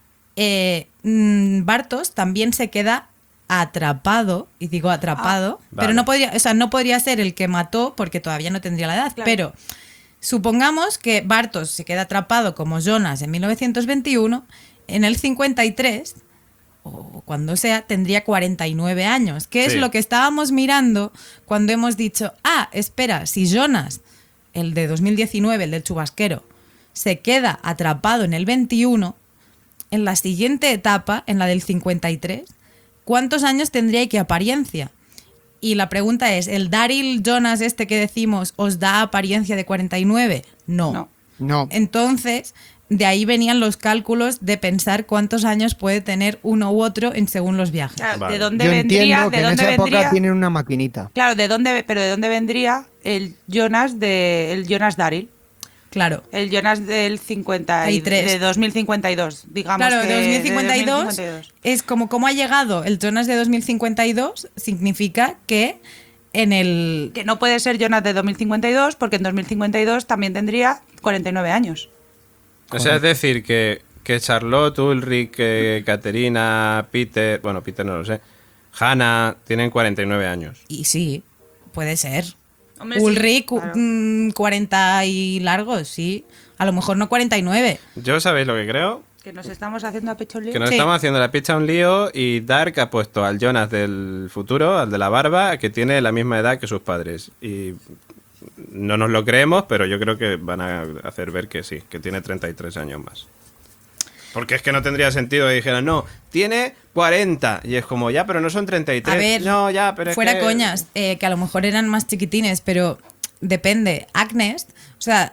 Bartos también se queda atrapado, y digo atrapado,
vale.
pero no podría, o sea, no podría ser el que mató porque todavía no tendría la edad,
Claro.
pero supongamos que Bartos se queda atrapado como Jonas en 1921, en el 53 o cuando sea, tendría 49 años, que es
Sí.
lo que estábamos mirando cuando hemos dicho, espera, si Jonas, el de 2019, el del chubasquero, se queda atrapado en el 21, en la siguiente etapa, en la del 53, ¿cuántos años tendría y qué apariencia? Y la pregunta es, ¿el Daryl Jonas este que decimos os da apariencia de 49? No.
No.
No.
Entonces, de ahí venían los cálculos de pensar cuántos años puede tener uno u otro en según los viajes.
Claro,
Vale.
¿de dónde
Yo
vendría?
entiendo que
¿De
en
dónde
esa época
vendría?
tienen una maquinita.
Claro, ¿de dónde vendría el Jonas Daryl?
Claro.
El Jonas del 50 y-
53.
de 2052, digamos.
Claro,
que
de 2052
2052.
es como ha llegado el Jonas de 2052, significa que en el...
Que no puede ser Jonas de 2052 porque en 2052 también tendría 49 años.
O sea, es decir, que Charlotte, Ulrich, Caterina, Peter, bueno, Peter no lo sé, Hannah, tienen 49 años.
Y sí, puede ser.
Hombre, sí,
Ulrich,
claro.
40 y largos, sí. A lo mejor no 49.
Yo sabéis lo que creo,
Que nos estamos haciendo a pecho lío.
que nos
Sí.
estamos haciendo la picha un lío y Dark ha puesto al Jonas del futuro, al de la barba, que tiene la misma edad que sus padres. Y no nos lo creemos, pero yo creo que van a hacer ver que sí, que tiene 33 años más. Porque es que no tendría sentido que dijeran, no, tiene 40. Y es como, ya, pero no son 33.
A ver,
no, ya, pero es
fuera
que...
coñas, que a lo mejor eran más chiquitines, pero depende. Agnes, o sea,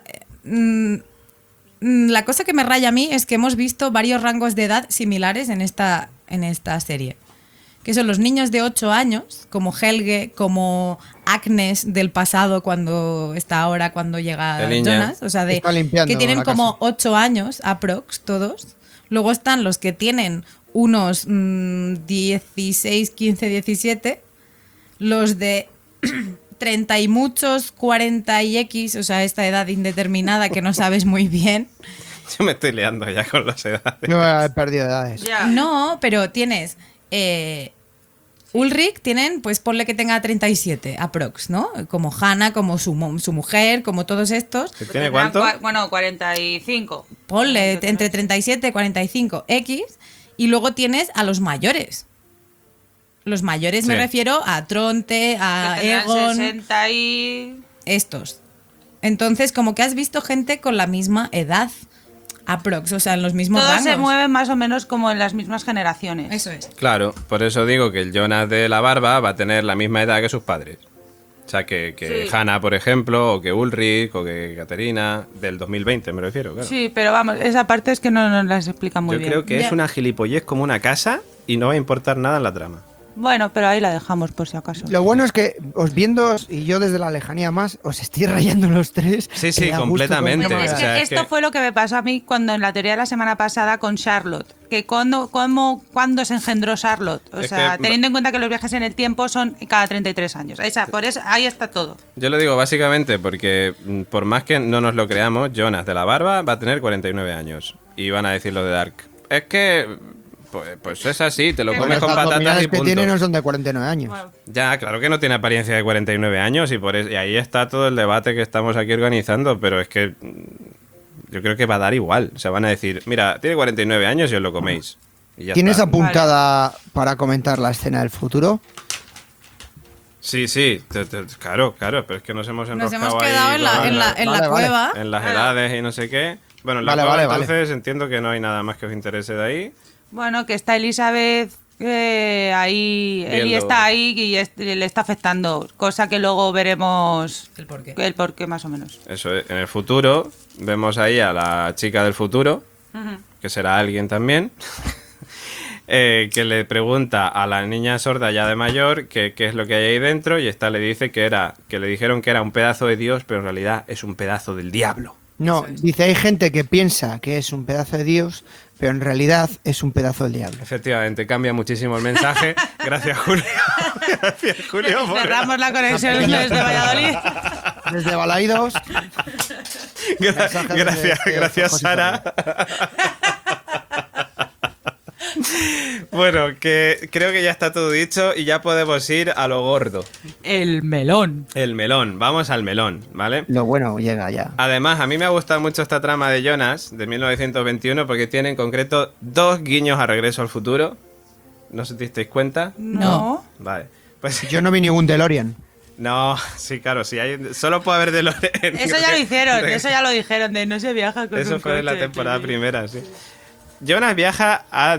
la cosa que me raya a mí es que hemos visto varios rangos de edad similares en esta serie. Que son los niños de 8 años, como Helge, como Agnes del pasado cuando está ahora, cuando llega
De niña.
Jonas. O sea,
Está limpiando
que tienen
la
como
casa.
8 años, aprox, todos. Luego están los que tienen unos 16, 15, 17. Los de 30 y muchos, 40 y X, o sea, esta edad indeterminada que no sabes muy bien.
Yo me estoy liando ya con las edades.
No he perdido edades.
Ya.
No, pero tienes... Ulrich tienen, pues ponle que tenga 37, aprox, ¿no? Como Hannah, como su mujer, como todos estos.
¿Que ¿Tiene cuánto?
Bueno, 45.
Ponle entre 37 y 45 X. Y luego tienes a los mayores. Los mayores me
Sí.
refiero a Tronte, a
Que tendrán
Egon,
60 y...
estos. Entonces, como que has visto gente con la misma edad, aprox, o sea, en los mismos
Todos
rangos.
se mueven más o menos como en las mismas generaciones.
Eso es.
Claro, por eso digo que el Jonas de la barba va a tener la misma edad que sus padres. O sea, que Hannah, por ejemplo, o que Ulrich, o que Caterina, del 2020 me refiero, claro.
Sí, pero vamos, esa parte es que no nos las explican muy bien.
Yo creo que es una gilipollez como una casa y no va a importar nada en la trama.
Bueno, pero ahí la dejamos por si acaso.
Lo bueno es que os viendo, y yo desde la lejanía más, os estoy rayando los tres.
Sí, sí, completamente.
Es que esto fue lo que me pasó a mí cuando en la teoría de la semana pasada con Charlotte. Que cuando se engendró Charlotte. O sea, teniendo en cuenta que los viajes en el tiempo son cada 33 años. Por eso, ahí está todo.
Yo lo digo básicamente porque, por más que no nos lo creamos, Jonas de la Barba va a tener 49 años. Y van a decir lo de Dark. Es que... Pues es así, te lo comes con patatas y punto.
Que tiene no son de 49 años.
Bueno.
Ya, claro que no tiene apariencia de 49 años y ahí está todo el debate que estamos aquí organizando, pero es que yo creo que va a dar igual. O sea, van a decir, mira, tiene 49 años y os lo coméis. Y ya
¿Tienes
está.
apuntada para comentar la escena del futuro?
Sí, claro, pero es que nos hemos enroscado.
Nos hemos quedado
ahí
en la cueva.
En las edades y no sé qué. Bueno, en la cueva entonces entiendo que no hay nada más que os interese de ahí.
Bueno, que está Elizabeth ahí, Ellie está ahí y le está afectando, cosa que luego veremos
el
porqué más o menos.
Eso es, en el futuro vemos ahí a la chica del futuro, que será alguien también, que le pregunta a la niña sorda ya de mayor qué es lo que hay ahí dentro y esta le dice que le dijeron que era un pedazo de Dios, pero en realidad es un pedazo del diablo.
No, dice, hay gente que piensa que es un pedazo de Dios, pero en realidad es un pedazo del diablo.
Efectivamente, cambia muchísimo el mensaje. Gracias, Julio. Gracias, Julio.
Cerramos la conexión desde Valladolid.
Desde Balaidos.
Gracias, Sara. Bueno, que creo que ya está todo dicho y ya podemos ir a lo gordo.
El melón.
El melón, vamos al melón, ¿vale?
Lo bueno llega ya.
Además, a mí me ha gustado mucho esta trama de Jonas de 1921 porque tiene en concreto 2 guiños a Regreso al Futuro. ¿No os disteis cuenta?
No.
Vale. Pues
yo no vi ningún DeLorean.
No, sí, claro, sí solo puede haber DeLorean.
Eso ya lo hicieron, eso ya lo dijeron, de no se viaja con
eso
un
fue
coche,
en la temporada primera, sí. Jonas viaja a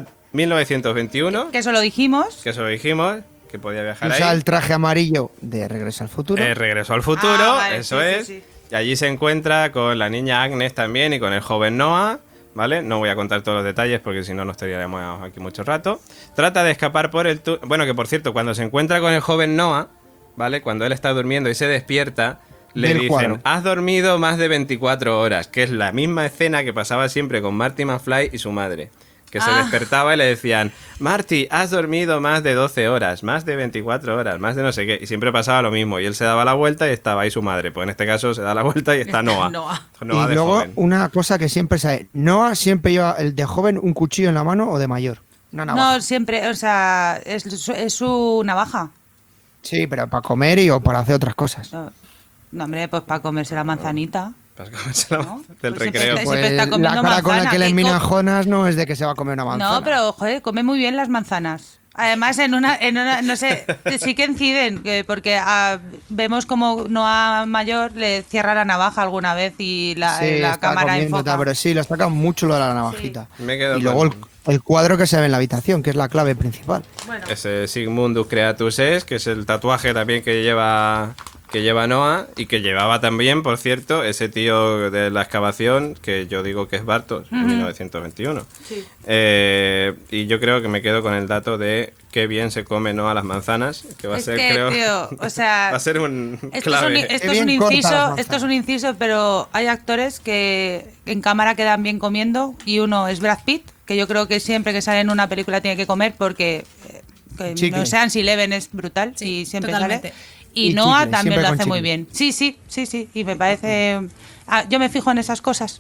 1921.
Que eso lo dijimos.
Que eso lo dijimos, que podía viajar ahí.
Usa el traje amarillo de Regreso al Futuro.
Regreso al Futuro,
vale,
eso
sí,
es.
sí.
Y allí se encuentra con la niña Agnes también y con el joven Noah, ¿vale? No voy a contar todos los detalles porque si no nos estaríamos aquí mucho rato. Trata de escapar por el túnel. Bueno, que por cierto, cuando se encuentra con el joven Noah, ¿vale? Cuando él está durmiendo y se despierta, le dicen, has dormido más de 24 horas, que es la misma escena que pasaba siempre con Marty McFly y su madre. Que se despertaba y le decían, Marty, has dormido más de 12 horas, más de 24 horas, más de no sé qué. Y siempre pasaba lo mismo. Y él se daba la vuelta y estaba ahí su madre. Pues en este caso se da la vuelta y está Noah.
Noah
y luego
joven.
Una cosa que siempre sabe, Noah siempre lleva el de joven un cuchillo en la mano o de mayor. Una navaja.
No, siempre, o sea, es su navaja.
Sí, pero para comer o para hacer otras cosas.
No, hombre, pues para comerse la manzanita.
Para comerse la del
Pues
recreo.
siempre está comiendo
la cara con la que le
manzana,
miran Jonas no es de que se va a comer una manzana.
No, pero joder, come muy bien las manzanas. Además, en una no sé, sí que inciden, porque vemos como Noah mayor le cierra la navaja alguna vez y la cámara enfoca.
Pero sí, lo saca mucho lo de la navajita.
Sí. Me quedo
y luego el cuadro que se ve en la habitación, que es la clave principal.
Bueno.
Ese Sigmundus Creatus es, que es el tatuaje también que lleva Noah y que llevaba también, por cierto, ese tío de la excavación que yo digo que es Bartos, en 1921.
Sí.
Y yo creo que me quedo con el dato de qué bien se come Noah las manzanas, que va a ser, creo,
tío, o sea,
va a ser un clave.
Esto es un inciso, pero hay actores que en cámara quedan bien comiendo y uno es Brad Pitt, que yo creo que siempre que sale en una película tiene que comer porque no sean si Eleven es brutal y siempre
totalmente.
sale. Y Noah también lo hace muy bien. Sí. Y me parece... yo me fijo en esas cosas.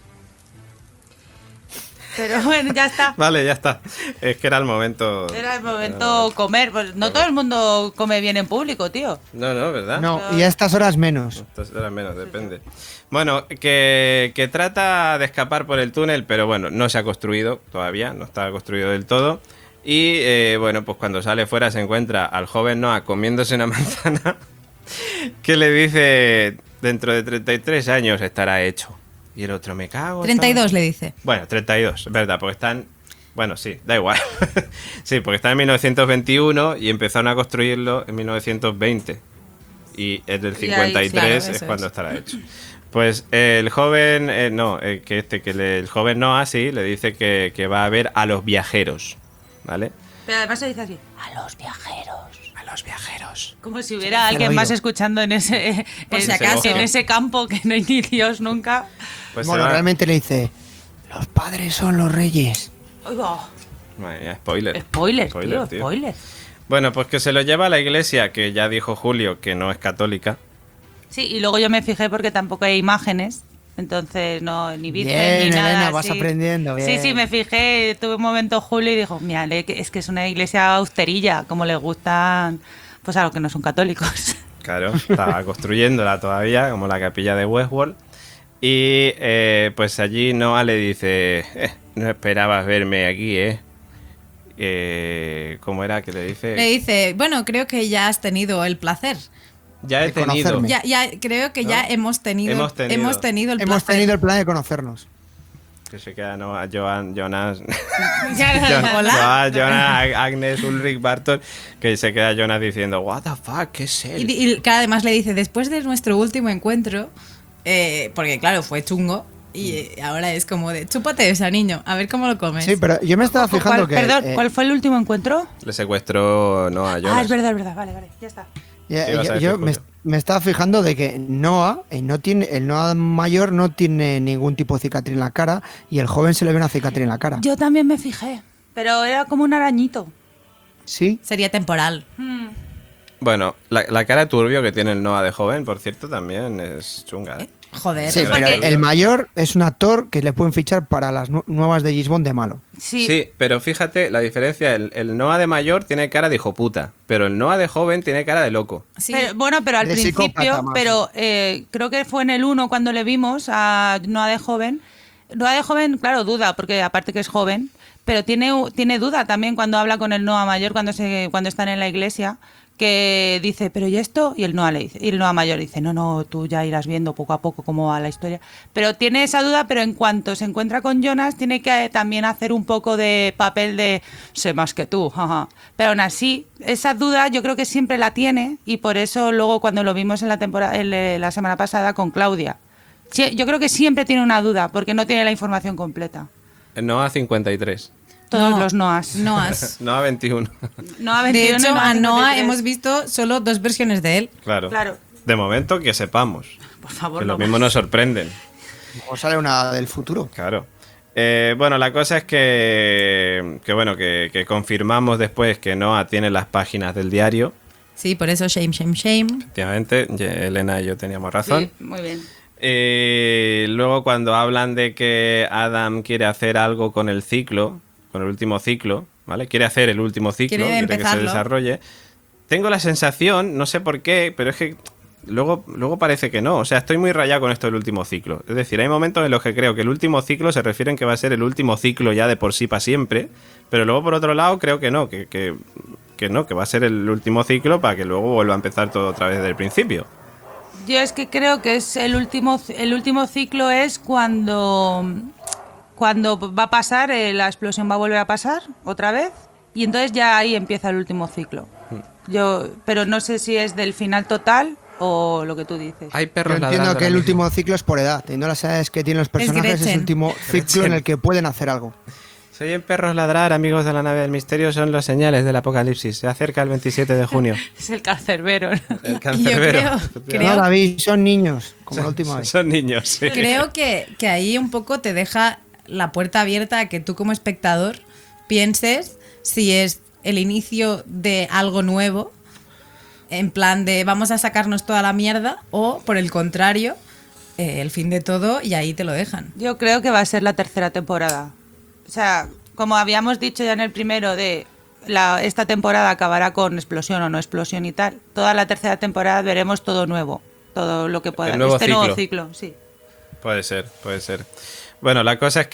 Pero bueno, ya está.
Vale, ya está. Es que era el momento...
Era el momento comer. Pues no todo el mundo come bien en público, tío.
No, ¿verdad?
No, y a estas horas menos.
Estas horas menos, depende. Bueno, que trata de escapar por el túnel, pero bueno, no se ha construido todavía, no está construido del todo. Y bueno, pues cuando sale fuera se encuentra al joven Noah comiéndose una manzana que le dice, dentro de 33 años estará hecho. Y el otro, me cago.
32 le dice.
Bueno, 32, es verdad, porque están... Bueno, sí, da igual. Sí, porque está en 1921 y empezaron a construirlo en 1920. y es del 53
claro,
es cuando estará hecho. Pues el joven, el joven Noah sí le dice que va a ver a los viajeros, ¿vale?
Pero además se dice así, a los viajeros.
A los viajeros.
Como si hubiera alguien más escuchando en ese,
Por si acaso.
en ese campo que no hay ni Dios nunca.
Pues
Bueno, realmente le dice, los padres son los reyes.
Uy, va.
Vaya, spoiler.
Spoiler,
Spoiler,
tío, spoiler.
Bueno, pues que se lo lleva a la iglesia, que ya dijo Julio que no es católica.
Sí, y luego yo me fijé porque tampoco hay imágenes, entonces no, ni virgen
Bien,
ni nada.
Elena, vas
sí.
aprendiendo, bien.
Sí, me fijé, tuve un momento Julio y dijo, mira, es que es una iglesia austerilla, como les gustan pues a los que no son católicos.
Claro, estaba construyéndola todavía, como la capilla de Westworld. Y pues allí Noah le dice, no esperabas verme aquí, ¿eh? ¿Cómo era que le dice?
Le dice, bueno, creo que ya has tenido el placer.
Ya he
de
tenido.
conocerme.
Ya creo que ya hemos tenido el placer.
Hemos tenido el plan de conocernos.
Que se queda Noah, Jonas,
Hola.
Jonas, Agnes, Ulrich, Barton, que se queda Jonas diciendo, what the fuck, ¿qué es él?
Y que además le dice, después de nuestro último encuentro, porque claro, fue chungo, y ahora es como de, chúpate esa, niño, a ver cómo lo comes.
Sí, pero yo me estaba fijando que...
Perdón, ¿cuál fue el último encuentro?
Le secuestró Noah a Jonas.
Ah, es verdad, vale, ya está.
Yo me estaba fijando de que Noah, el Noah mayor no tiene ningún tipo de cicatriz en la cara y el joven se le ve una cicatriz en la cara.
Yo también me fijé, pero era como un arañito.
Sí.
Sería temporal.
Bueno, la cara turbio que tiene el Noah de joven, por cierto, también es chunga, ¿eh?
Joder.
Sí, pero el mayor es un actor que le pueden fichar para las nuevas de James Bond de malo.
Sí, pero fíjate la diferencia. El Noah de mayor tiene cara de hijo puta, pero el Noah de joven tiene cara de loco.
Sí.
Pero al
De
principio,
psicópata más.
pero creo que fue en el 1 cuando le vimos a Noah de joven. Noah de joven, claro, duda, porque aparte que es joven, pero tiene duda también cuando habla con el Noah mayor, cuando están en la iglesia, que dice, pero ¿y esto? Y el Noah mayor dice, no, tú ya irás viendo poco a poco cómo va la historia. Pero tiene esa duda, pero en cuanto se encuentra con Jonas, tiene que también hacer un poco de papel de sé más que tú, jaja. Pero aún así, esa duda yo creo que siempre la tiene, y por eso luego cuando lo vimos en la semana pasada con Claudia, yo creo que siempre tiene una duda, porque no tiene la información completa.
El Noah 53.
Todos los Noahs.
Noahs.
Noah 21.
Noah
De
21
hecho,
y
a Noah
53.
hemos visto solo 2 versiones de él.
Claro.
Claro.
De momento que sepamos.
Por favor,
Que
no
lo mismo
más.
nos sorprenden.
O sale una del futuro.
Claro. Bueno, la cosa es que confirmamos después que Noah tiene las páginas del diario.
Sí, por eso shame, shame, shame.
Efectivamente, Elena y yo teníamos razón.
Sí, muy bien.
Luego cuando hablan de que Adam quiere hacer algo con el ciclo, con el último ciclo, ¿vale? Quiere hacer el último ciclo,
Quiere
quiere que se
empezarlo.
desarrolle. Tengo la sensación, no sé por qué, pero es que luego parece que no. O sea, estoy muy rayado con esto del último ciclo. Es decir, hay momentos en los que creo que el último ciclo se refieren que va a ser el último ciclo ya de por sí para siempre, pero luego por otro lado creo que no, que va a ser el último ciclo para que luego vuelva a empezar todo otra vez desde el principio.
Yo es que creo que es el último ciclo es cuando va a pasar, la explosión va a volver a pasar otra vez, y entonces ya ahí empieza el último ciclo. Pero no sé si es del final total o lo que tú dices.
Hay
Yo
perros
entiendo
ladrando
que el
ahora mismo.
último ciclo es por edad. Teniendo las edades que tienen los personajes, es el
Gretchen.
último ciclo en el que pueden hacer algo.
Se oyen perros ladrar, amigos de la nave del misterio, son las señales del apocalipsis. Se acerca el 27 de junio.
Es el cancerbero, ¿no?
El
Yo
cancerbero.
creo-
No, David, son niños, como la última vez.
Son niños, sí.
Creo que ahí un poco te deja la puerta abierta a que tú como espectador pienses si es el inicio de algo nuevo, en plan de vamos a sacarnos toda la mierda, o por el contrario, el fin de todo, y ahí te lo dejan.
Yo creo que va a ser la tercera temporada. O sea, como habíamos dicho ya en el primero esta temporada acabará con explosión o no explosión y tal. Toda la tercera temporada veremos todo nuevo, todo lo que pueda.
El nuevo
nuevo
ciclo.
ciclo, sí.
Puede ser, puede ser. Bueno, la cosa es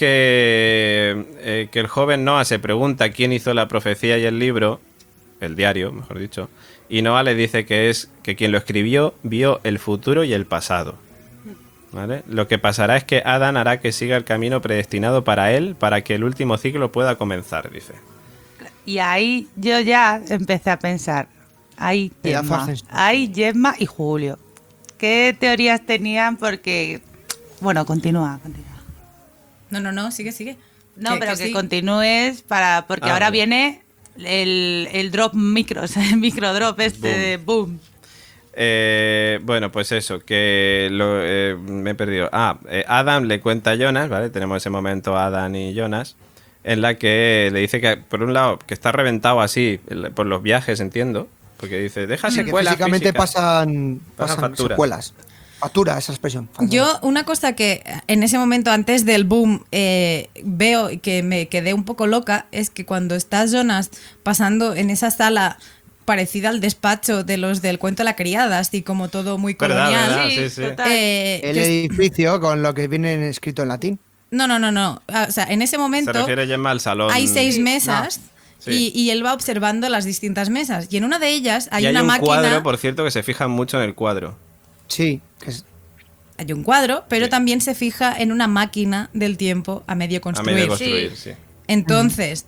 que el joven Noah se pregunta quién hizo la profecía y el libro, el diario, mejor dicho, y Noah le dice que quien lo escribió vio el futuro y el pasado. ¿Vale? Lo que pasará es que Adam hará que siga el camino predestinado para él para que el último ciclo pueda comenzar, dice.
Y ahí yo ya empecé a pensar, Ay,
Pedazo
Gemma.
ascensor.
Ay, Gemma y Julio. ¿Qué teorías tenían? Porque... Bueno, continúa.
No, sigue.
No, pero que
sí.
continúes porque ahora
vale.
viene el drop micros, el micro drop de boom.
Bueno, pues eso, que me he perdido. Adam le cuenta a Jonas, ¿vale? Tenemos ese momento Adam y Jonas, en la que le dice que, por un lado, que está reventado así por los viajes, entiendo, porque dice, deja
Que
secuelas
físicamente
físicas.
pasan
factura.
secuelas. Factura, esa expresión.
Yo, una cosa que en ese momento, antes del boom, veo que me quedé un poco loca, es que cuando estás, Jonas, pasando en esa sala parecida al despacho de los del cuento de la criada, así como todo muy
¿Verdad,
colonial.
verdad?
Sí,
Sí.
total.
El edificio con lo que viene escrito en latín.
No. O sea, en ese
Se
momento
refiere Gemma al salón.
hay 6 mesas
Sí.
y él va observando las distintas mesas. Y en una de ellas hay
y hay
una
un
máquina.
cuadro, por cierto, que se fijan mucho en el cuadro.
Sí, que es-
Hay un cuadro, pero
Sí.
también se fija en una máquina del tiempo a medio
A
construir.
medio construir, sí.
Entonces,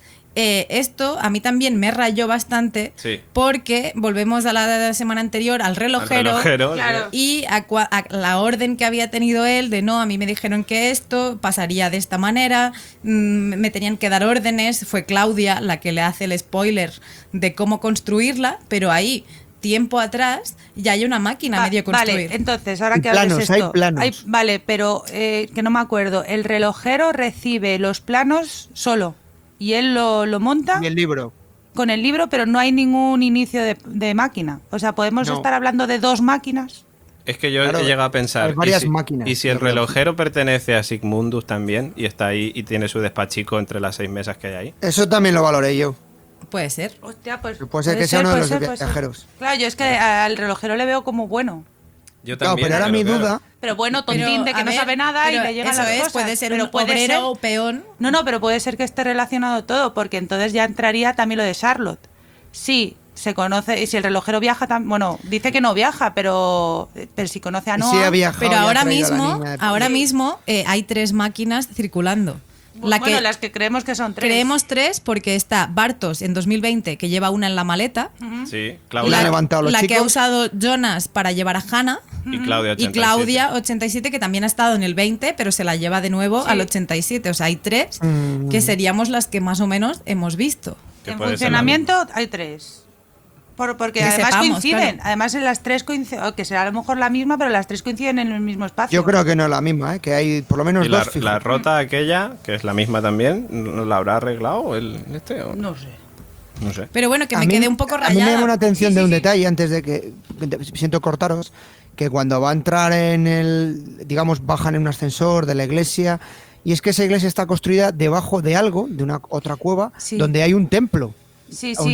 esto a mí también me rayó bastante
Sí.
porque volvemos a la semana anterior al relojero,
Al relojero,
Claro.
y a la orden que había tenido él de no, a mí me dijeron que esto pasaría de esta manera, me tenían que dar órdenes, fue Claudia la que le hace el spoiler de cómo construirla, pero ahí, tiempo atrás, ya hay una máquina a medio construir.
Vale, entonces, ahora
Hay
que hables
planos,
esto...
hay planos.
Vale, pero que no me acuerdo. El relojero recibe los planos solo y él lo monta
Y el libro.
con el libro, pero no hay ningún inicio de máquina. O sea, ¿podemos
No.
estar hablando de 2 máquinas?
Es que yo
Claro,
he llegado a pensar.
hay varias
¿y si,
máquinas
¿Y si
de
el
reloj.
relojero pertenece a Sigmundus también y está ahí y tiene su despachico entre las 6 mesas que hay ahí?
Eso también lo valoré yo.
Puede ser.
Hostia, pues
Puede ser que sea uno de los
puede ser.
viajeros.
Claro, yo es que al relojero le veo como bueno.
Yo
Claro,
también.
pero ahora mi
claro.
duda.
Pero bueno, tontín
Pero,
de que
a
no
ver,
sabe nada y
pero
le llegan
eso
las
es,
cosas.
puede ser
Pero
un
puede
obrero
ser-
o peón.
No, pero puede ser que esté relacionado todo, porque entonces ya entraría también lo de Charlotte. Sí, se conoce, y si el relojero viaja, bueno, dice que no viaja, pero si conoce a
Y
Noah...
sí ha viajado
Pero
y ha
ahora
traído a la
mismo,
niña de-
ahora
Sí.
mismo hay 3 máquinas circulando.
bueno, las que creemos que son 3.
Creemos 3 porque está Bartos en 2020, que lleva una en la maleta.
Sí,
La
Claudia
han levantado los
la que ha
chicos.
usado Jonas para llevar a Hannah.
y Claudia 87.
Y Claudia 87, que también ha estado en el 20, pero se la lleva de nuevo
Sí.
al 87. O sea, hay 3
Mm.
que seríamos las que más o menos hemos visto.
Que
En
puede ser
funcionamiento hay 3. Porque
Que
además
sepamos,
coinciden.
claro.
Además en las 3 coinciden, que será a lo mejor la misma, pero las 3 coinciden en el mismo espacio.
Yo creo que no es la misma, que hay por lo menos
Y la,
2 fijos.
la rota aquella, que es la misma también, ¿no la habrá arreglado el este o
No sé.
no sé?
Pero bueno, que
A
me
mí-
quedé un poco
A mí me llama
rayada.
una atención
Sí,
de
sí,
un
sí.
detalle antes de que siento cortaros, que cuando va a entrar en el, digamos, bajan en un ascensor de la iglesia, y es que esa iglesia está construida debajo de algo, de una otra cueva,
Sí.
donde hay un templo.
Sí,
Un
sí.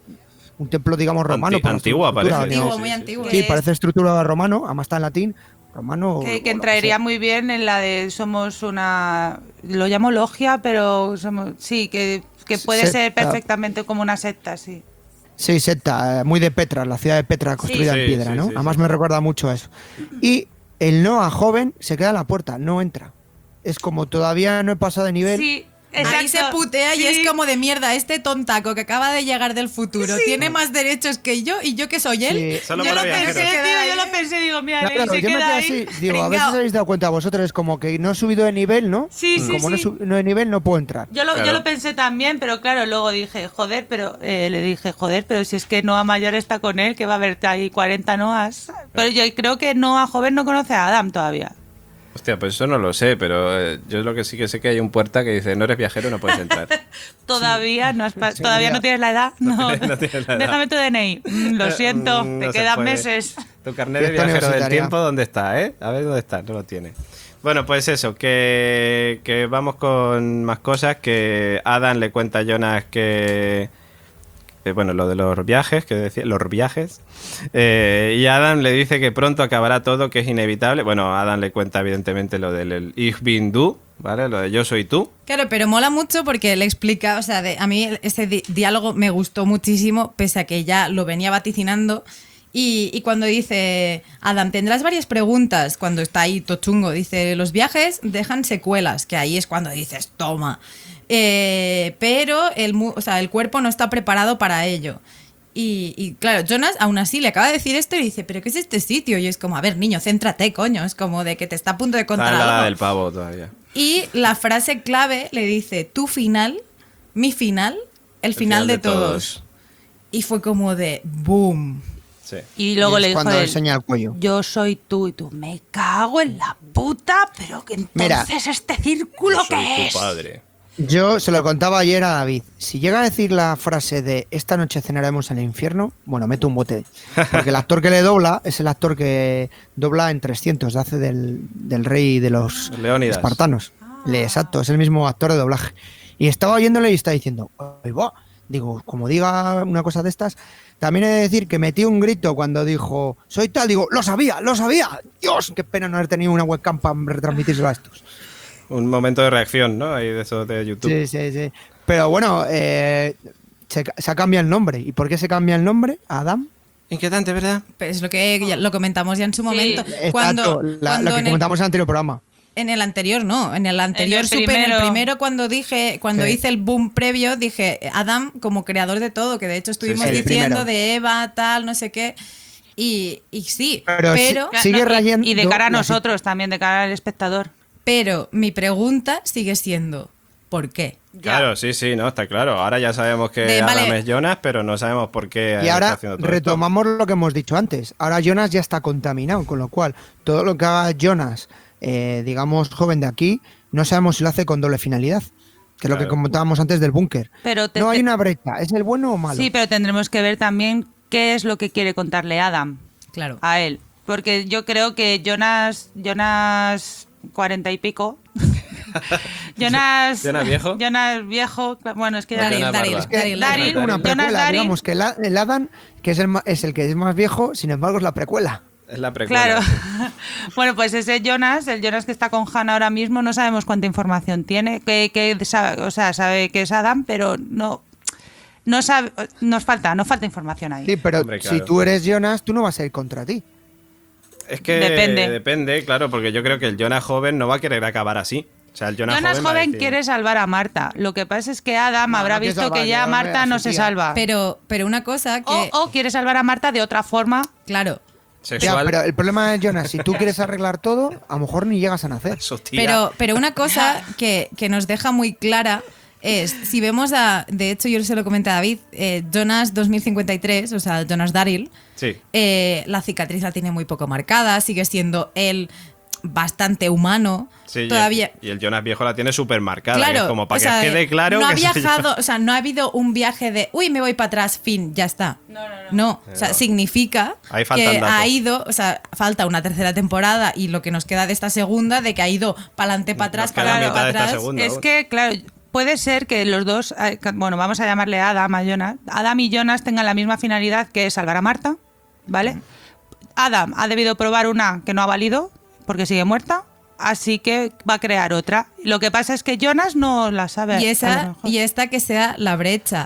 templo, digamos, romano. por la
Antiguo
estructura,
parece.
digamos.
Antiguo, muy antiguo.
Sí,
Que
parece estructura romano, además está en latín, romano.
Que
o lo
entraería
sea.
muy bien en la de somos una... Lo llamo logia, pero somos... Sí, que puede ser
Secta.
perfectamente como una secta, sí.
Sí, secta, muy de Petra, la ciudad de Petra construida
Sí,
en piedra,
sí,
¿no?
sí,
Además
sí.
me recuerda mucho a eso. Y el Noah joven se queda en la puerta, no entra. Es como todavía no he pasado de nivel.
Sí,
Ahí se
exacto.
putea y
Sí.
es como de mierda. Este tontaco que acaba de llegar del futuro tiene más derechos que yo y yo que soy él.
Sí.
Solo
Yo
para
lo
viajeros.
pensé,
Se
tío,
queda
yo
ahí.
lo pensé, digo, mira,
No,
él
claro,
se
yo me
queda
quedé
ahí.
así, digo, a ver si
pringao.
os habéis dado cuenta vosotros, es como que no he subido de nivel, ¿no?
Sí, sí,
Como
sí.
no he de nivel, no puedo entrar.
Yo
Claro.
lo pensé también, pero claro, luego dije, joder, pero pero si es que Noah mayor está con él, que va a haber ahí 40 Noahs. Pero yo creo que Noah joven no conoce a Adam todavía.
Hostia, pues eso no lo sé, pero yo lo que sí que sé que hay un puerta que dice, no eres viajero, no puedes entrar.
Todavía no has
Sí,
todavía
ya.
no tienes la edad. No,
no tienes la edad.
Déjame tu DNI. Lo siento,
No
te
se
quedan
puede.
meses.
Tu carnet de
Fiesta
viajero del
universitaria.
tiempo, ¿dónde está, A ver dónde está, no lo tiene. Bueno, pues eso, que vamos con más cosas, que Adam le cuenta a Jonas que bueno, lo de los viajes, que decía, los viajes, y Adam le dice que pronto acabará todo, que es inevitable. Bueno, Adam le cuenta evidentemente lo del Ich bin du, ¿vale? Lo de yo soy tú.
Claro, pero mola mucho porque le explica, o sea, a mí ese diálogo me gustó muchísimo, pese a que ya lo venía vaticinando. Y cuando dice, Adam, tendrás varias preguntas, cuando está ahí tochungo, dice, los viajes dejan secuelas, que ahí es cuando dices, toma. Pero o sea, el cuerpo no está preparado para ello. Y claro, Jonas aún así le acaba de decir esto y dice, ¿pero qué es este sitio? Y es como, a ver, niño, céntrate, coño. Es como de que te está a punto de contar
Está en la
algo.
del pavo todavía.
Y la frase clave le dice, tu final, mi final, el final de todos. Y fue como de boom.
Sí.
Y luego le dijo
cuando
él,
enseña el cuello.
yo soy tú y tú, me cago en la puta, pero que entonces
Mira,
este círculo
Yo soy
¿qué es?
tu padre.
Yo se lo contaba ayer a David. Si llega a decir la frase de esta noche cenaremos en el infierno, bueno, meto un bote. Porque el actor que le dobla es el actor que dobla en 300, hace del rey de los
Leónidas.
espartanos. Exacto, es el mismo actor de doblaje. Y estaba oyéndole y está diciendo, "Ay, va". Digo, como diga una cosa de estas, también he de decir que metí un grito cuando dijo, soy tal, digo, lo sabía, Dios, qué pena no haber tenido una webcam para retransmitírselo a estos.
Un momento de reacción, ¿no? Ahí de eso de YouTube.
Sí. Pero bueno, se ha cambiado el nombre. ¿Y por qué se cambia el nombre? ¿Adam?
Inquietante, ¿verdad?
Pues es lo que ya lo comentamos ya en su momento.
Exacto,
Cuando
lo que
en
comentamos en el anterior programa.
En el anterior no, en el anterior
En el
supe, en el
primero.
primero cuando hice el boom previo, dije Adam como creador de todo, que de hecho estuvimos
Sí, el
diciendo
primero.
de Eva, tal, no sé qué. Y sí,
Pero
pero,
sigue rayando
y de cara a
la-
nosotros también, de cara al espectador.
pero mi pregunta sigue siendo ¿por qué?
Claro, sí, no, está claro. Ahora ya sabemos que
De,
Adam
vale.
es Jonas, pero no sabemos por qué
Y
está
ahora
haciendo todo
retomamos lo que hemos dicho antes. Ahora Jonas ya está contaminado, con lo cual todo lo que haga Jonas, digamos, joven de aquí, no sabemos si lo hace con doble finalidad. Que es lo que
Claro.
comentábamos antes del búnker.
Pero
No hay una brecha. ¿Es el bueno o malo?
Sí, pero tendremos que ver también qué es lo que quiere contarle Adam
Claro.
a él. Porque yo creo que Jonas 40 y pico.
¿Jonas viejo?
Jonas viejo. Bueno, es que
Daryl,
Jonas
Daryl,
Barba.
Es que
Daryl,
Daryl,
es una
Jonas
precuela,
Daryl.
digamos que el Adam, que es el que es más viejo, sin embargo es la precuela.
Es la precuela.
Claro.
sí.
Bueno, pues ese Jonas, el Jonas que está con Hannah ahora mismo, no sabemos cuánta información tiene. O sea, sabe que es Adam, pero no sabe, nos falta información ahí.
Sí, pero
Hombre, claro.
si tú eres Jonas, tú no vas a ir contra ti.
Es que
Depende.
claro, porque yo creo que el Jonas joven no va a querer acabar así. O sea, el Jonas
Jonas
va a
joven
decir-
quiere salvar a Marta. Lo que pasa es que Adam
No,
habrá
no quiere
visto
salvar,
que ya
que
Marta
a
no
su
se
tía.
salva.
Pero una cosa que
O quiere salvar a Marta de otra forma.
claro,
Ya,
Sexual.
pero el problema es, Jonas, si tú quieres arreglar todo, a lo mejor ni llegas a nacer.
Su tía.
pero una cosa que nos deja muy clara es, si vemos de hecho yo se lo comenté a David, Jonas 2053, o sea, Jonas Daryl,
Sí.
la cicatriz la tiene muy poco marcada, sigue siendo él bastante humano.
Sí,
todavía.
y el Jonas viejo la tiene súper marcada.
Claro,
Es como para
o sea,
que quede claro
no ha
que se
viajado, o sea, no ha habido un viaje de, uy, me voy para atrás, fin, ya está. No, o sea, significa
Ahí faltan
que
datos.
ha ido, o sea, falta una tercera temporada y lo que nos queda de esta segunda, de que ha ido para adelante, para atrás,
Nos queda
para
la
adelante,
mitad de
para
esta
atrás.
segunda.
Es
aún.
que, claro, puede ser que los dos, bueno, vamos a llamarle Adam a Jonas. Adam y Jonas tengan la misma finalidad, que es salvar a Marta, ¿vale? Adam ha debido probar una que no ha valido, porque sigue muerta. Así que va a crear otra. Lo que pasa es que Jonas no la sabe.
Y
a lo
esa
mejor.
y esta que sea la brecha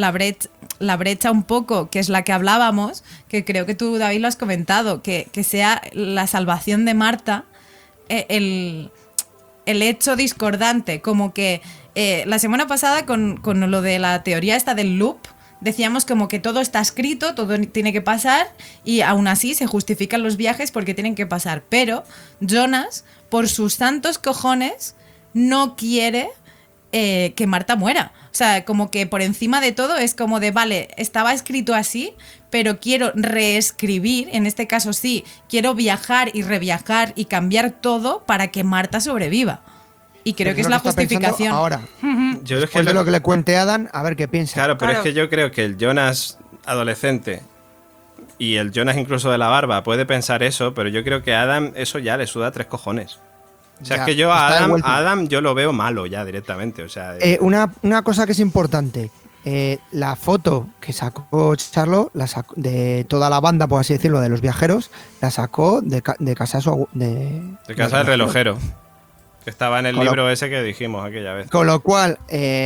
un poco, que es la que hablábamos, que creo que tú, David, lo has comentado, que sea la salvación de Marta, el hecho discordante, como que la semana pasada con lo de la teoría esta del loop, decíamos como que todo está escrito, todo tiene que pasar y aún así se justifican los viajes porque tienen que pasar, pero Jonas, por sus santos cojones, no quiere que Marta muera. O sea, como que por encima de todo es como de, vale, estaba escrito así, pero quiero reescribir, en este caso sí, quiero viajar y reviajar y cambiar todo para que Marta sobreviva. Y creo que es la
lo está pensando
justificación.
Ahora,
Yo es que
después de lo que le cuente Adam, a ver qué piensa.
Claro, pero
Claro.
es que yo creo que el Jonas adolescente y el Jonas incluso de la barba puede pensar eso, pero yo creo que a Adam eso ya le suda tres cojones. O sea,
Ya,
es que yo a
está de vuelta.
a Adam yo lo veo malo ya directamente. O sea,
Una cosa que es importante. La foto que sacó Charlo, de toda la banda, por así decirlo, de los viajeros, la sacó de casa
de casa del relojero. Que estaba en el
Con lo-
libro ese que dijimos aquella vez.
Con lo cual,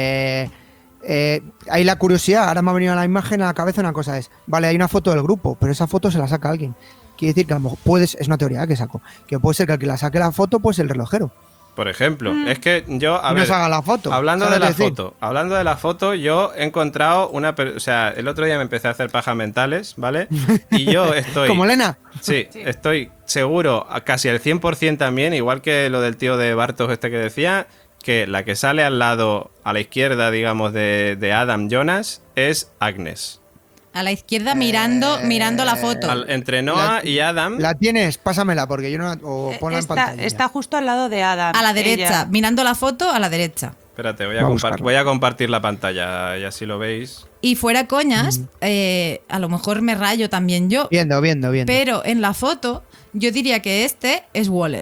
hay la curiosidad. Ahora me ha venido a la imagen a la cabeza una cosa es, vale, hay una foto del grupo, pero esa foto se la saca alguien. Quiere decir que a lo mejor es una teoría que saco, que puede ser que el que la saque la foto pues el relojero.
Por ejemplo, es que yo, a
No
ver,
se haga la foto.
hablando de
¿sabes
la foto, yo he encontrado o sea, el otro día me empecé a hacer pajas mentales, ¿vale? Y yo estoy...
¿Como Lena?
Sí, estoy seguro, casi al 100% también, igual que lo del tío de Bartos este que decía, que la que sale al lado, a la izquierda, digamos, de Adam Jonas, es Agnes.
A la izquierda mirando la foto.
Entre Noah y Adam...
¿La tienes? Pásamela, porque yo no... O ponla en pantalla.
Está justo al lado de Adam.
A la derecha,
ella.
mirando la foto a la derecha.
Espérate,
buscarlo.
voy a compartir la pantalla y así lo veis.
Y fuera coñas, a lo mejor me rayo también yo.
Viendo.
Pero en la foto, yo diría que este es Waller.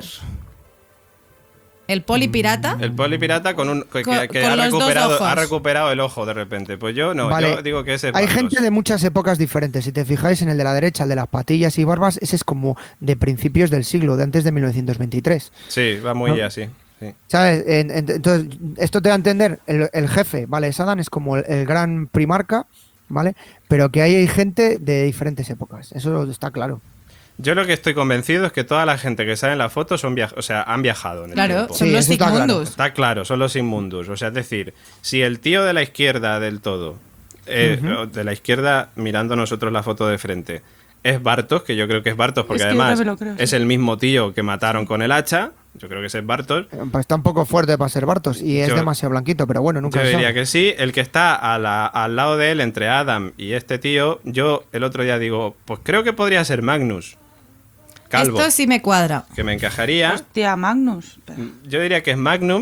El polipirata.
El polipirata que
Con
ha
los dos ojos.
recuperado el ojo de repente. Pues yo no,
Vale.
yo digo que ese es
Hay
Bartos.
gente de muchas épocas diferentes. Si te fijáis en el de la derecha, el de las patillas y barbas, ese es como de principios del siglo, de antes de 1923.
Sí, va muy
¿No?
así. Sí.
¿Sabes? Entonces, esto te da a entender, el jefe, ¿vale? Sadan es como el gran primarca, ¿vale? Pero que hay gente de diferentes épocas. Eso está claro.
Yo lo que estoy convencido es que toda la gente que sale en la foto han viajado en el
Claro,
tiempo.
son
Sí,
los
eso está claro.
Sigmundus.
Está claro, son los inmundos. O sea, es decir, si el tío de la izquierda del todo, de la izquierda mirando nosotros la foto de frente, es Bartos, que yo creo que es Bartos porque
Es que yo
además
también lo creo, sí.
es el mismo tío que mataron con el hacha, yo creo que ese es Bartos.
Pues está un poco fuerte para ser Bartos y es
Yo-
demasiado blanquito, pero bueno, nunca
Yo
se
diría
sabe.
que sí. El que está al lado de él, entre Adam y este tío, yo el otro día digo, pues creo que podría ser Magnus. Calvo.
Esto sí me cuadra.
Que me encajaría.
Hostia, Magnus.
Yo diría que es Magnum.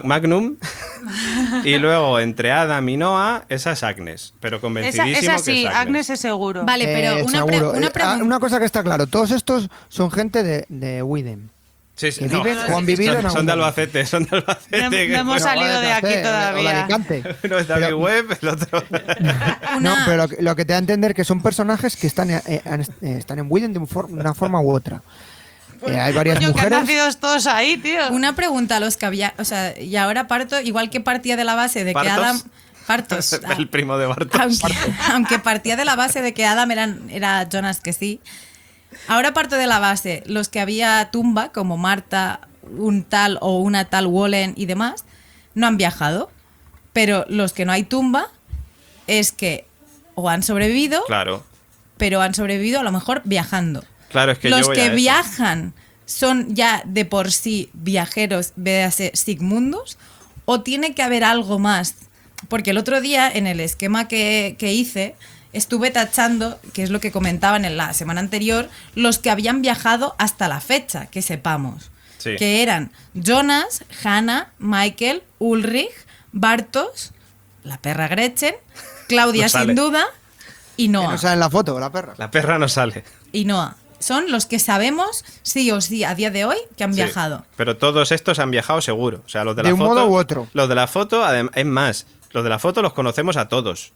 Y luego entre Adam y Noah, esa es Agnes. Pero convencidísimo
Esa sí,
que es
Agnes es seguro.
Vale, pero
Seguro.
una pregunta.
Una cosa que está claro, todos estos son gente de Widem.
Sí, sí,
que viven o han vivido en
son de
algún-
Albacete, son de Albacete.
No-
que
no hemos
bueno,
salido de aquí
O de
todavía.
Alicante.
uno es David
Pero-
Webb, el otro.
No, pero lo que te da a entender que son personajes que están en Widem de una forma u otra. Hay varias
Coño, que han
mujeres.
nacido todos ahí, tío.
Una pregunta a los que había. O sea, y ahora parto, igual que partía de la base de que
¿Partos?
Adam. Partos.
El primo de Bartos.
aunque partía de la base de que Adam era Jonas que sí. Ahora parto de la base, los que había tumba, como Marta, un tal o una tal Wallen y demás, no han viajado. Pero los que no hay tumba es que o han sobrevivido,
Claro.
pero han sobrevivido a lo mejor viajando.
Claro, es que yo
Los
voy a
que
eso.
viajan son ya de por sí viajeros, véase Sigmundus, o tiene que haber algo más. Porque el otro día, en el esquema que hice, estuve tachando, que es lo que comentaban en la semana anterior, los que habían viajado hasta la fecha, que sepamos.
Sí.
Que eran Jonas, Hannah, Michael, Ulrich, Bartos, la perra Gretchen, Claudia
No sale.
sin duda y
Que
Noah.
no sale en la foto, la perra.
La perra no sale.
Y Noah. Son los que sabemos, sí o sí, a día de hoy, que han
Sí.
viajado.
Pero todos estos han viajado seguro. O sea, los de la
De un
foto.
modo u otro.
Los de la foto, es más, los de la foto los conocemos a todos.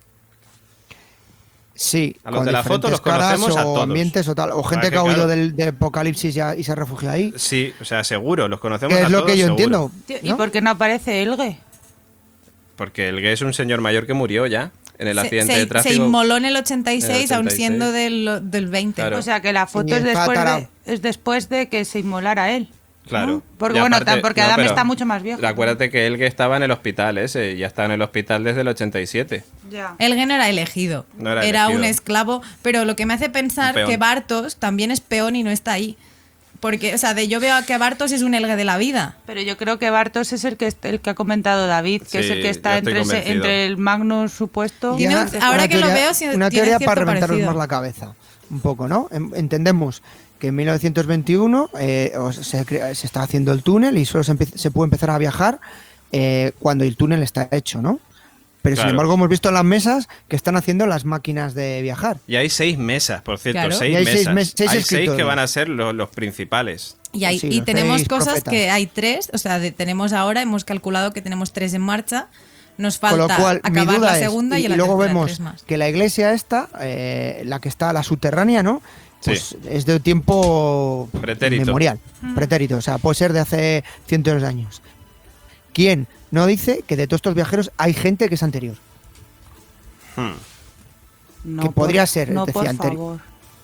Sí,
A los
con
de la foto
diferentes
los
caras
conocemos a
o
todos.
ambientes o tal. O gente
Ah,
que ha
que
oído
claro.
del apocalipsis y se refugia ahí.
Sí, o sea, seguro, los conocemos
Que
a
es lo
todos.
que yo
seguro.
entiendo.
Tío, ¿y
¿no?
por qué no aparece Elge?
Porque el gay es un señor mayor que murió ya en el accidente de
Se
tráfico.
inmoló en el 86,
En el
aún
86.
siendo del 20.
Claro.
O sea, que la foto
Y
es
está
después,
tarao.
es después de que se inmolara él.
Claro.
¿no? Porque
Y
bueno,
aparte-
porque
no,
Adam
pero
está mucho más viejo.
Acuérdate que él que estaba en el hospital ese, ya está en el hospital desde el 87.
Ya.
Elge no era elegido.
No era elegido.
un esclavo. Pero lo que me hace
Un
pensar
peón.
que Bartos también es peón y no está ahí. Porque, o sea, yo veo que Bartos es un Elge de la vida.
Pero yo creo que Bartos es el que ha comentado David, que es
Sí,
el que
yo
está
estoy convencido.
entre el Magnus supuesto.
Tiene un-
Una
ahora que lo
teoría-
veo, sí,
una
tiene
teoría
cierto
para reventarnos
parecido.
más la cabeza. Un poco, ¿no? Entendemos que en 1921 se está haciendo el túnel y solo se puede empezar a viajar cuando el túnel está hecho, ¿no? Pero sin
Claro.
embargo hemos visto en las mesas que están haciendo las máquinas de viajar.
Y hay 6 mesas, por cierto,
Claro.
6
Y hay seis
mesas.
seis
hay 6 que
escritores.
van a ser los principales.
Y,
Sí,
y
los
tenemos
6
cosas
profetas.
que hay 3, o sea, tenemos ahora, hemos calculado que tenemos 3 en marcha. Nos
Con
falta
lo cual, mi
acabar
duda
la
es,
segunda y,
y
la
luego
tercera,
vemos
3 más.
que la iglesia esta, la que está, la subterránea, ¿no? Pues es de tiempo
Pretérito.
memorial, pretérito, o sea, puede ser de hace cientos de años. ¿Quién no dice que de todos estos viajeros hay gente que es anterior?
Hmm.
No,
que podría ser,
no,
decía
por
anterior.
favor.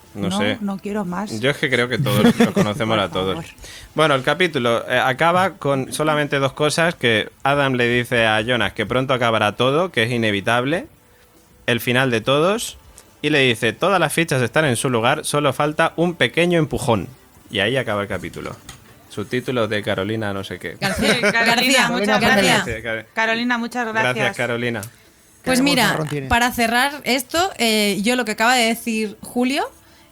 No sé.
No quiero más.
Yo es que creo que todos los conocemos a todos. Bueno, el capítulo acaba con solamente 2 cosas, que Adam le dice a Jonas que pronto acabará todo, que es inevitable, el final de todos, y le dice, todas las fichas están en su lugar, solo falta un pequeño empujón. Y ahí acaba el capítulo. Subtítulos de Carolina no sé qué.
Carolina, muchas gracias. Carolina, muchas gracias.
Gracias, Carolina.
Pues mira, para cerrar esto, yo lo que acaba de decir Julio,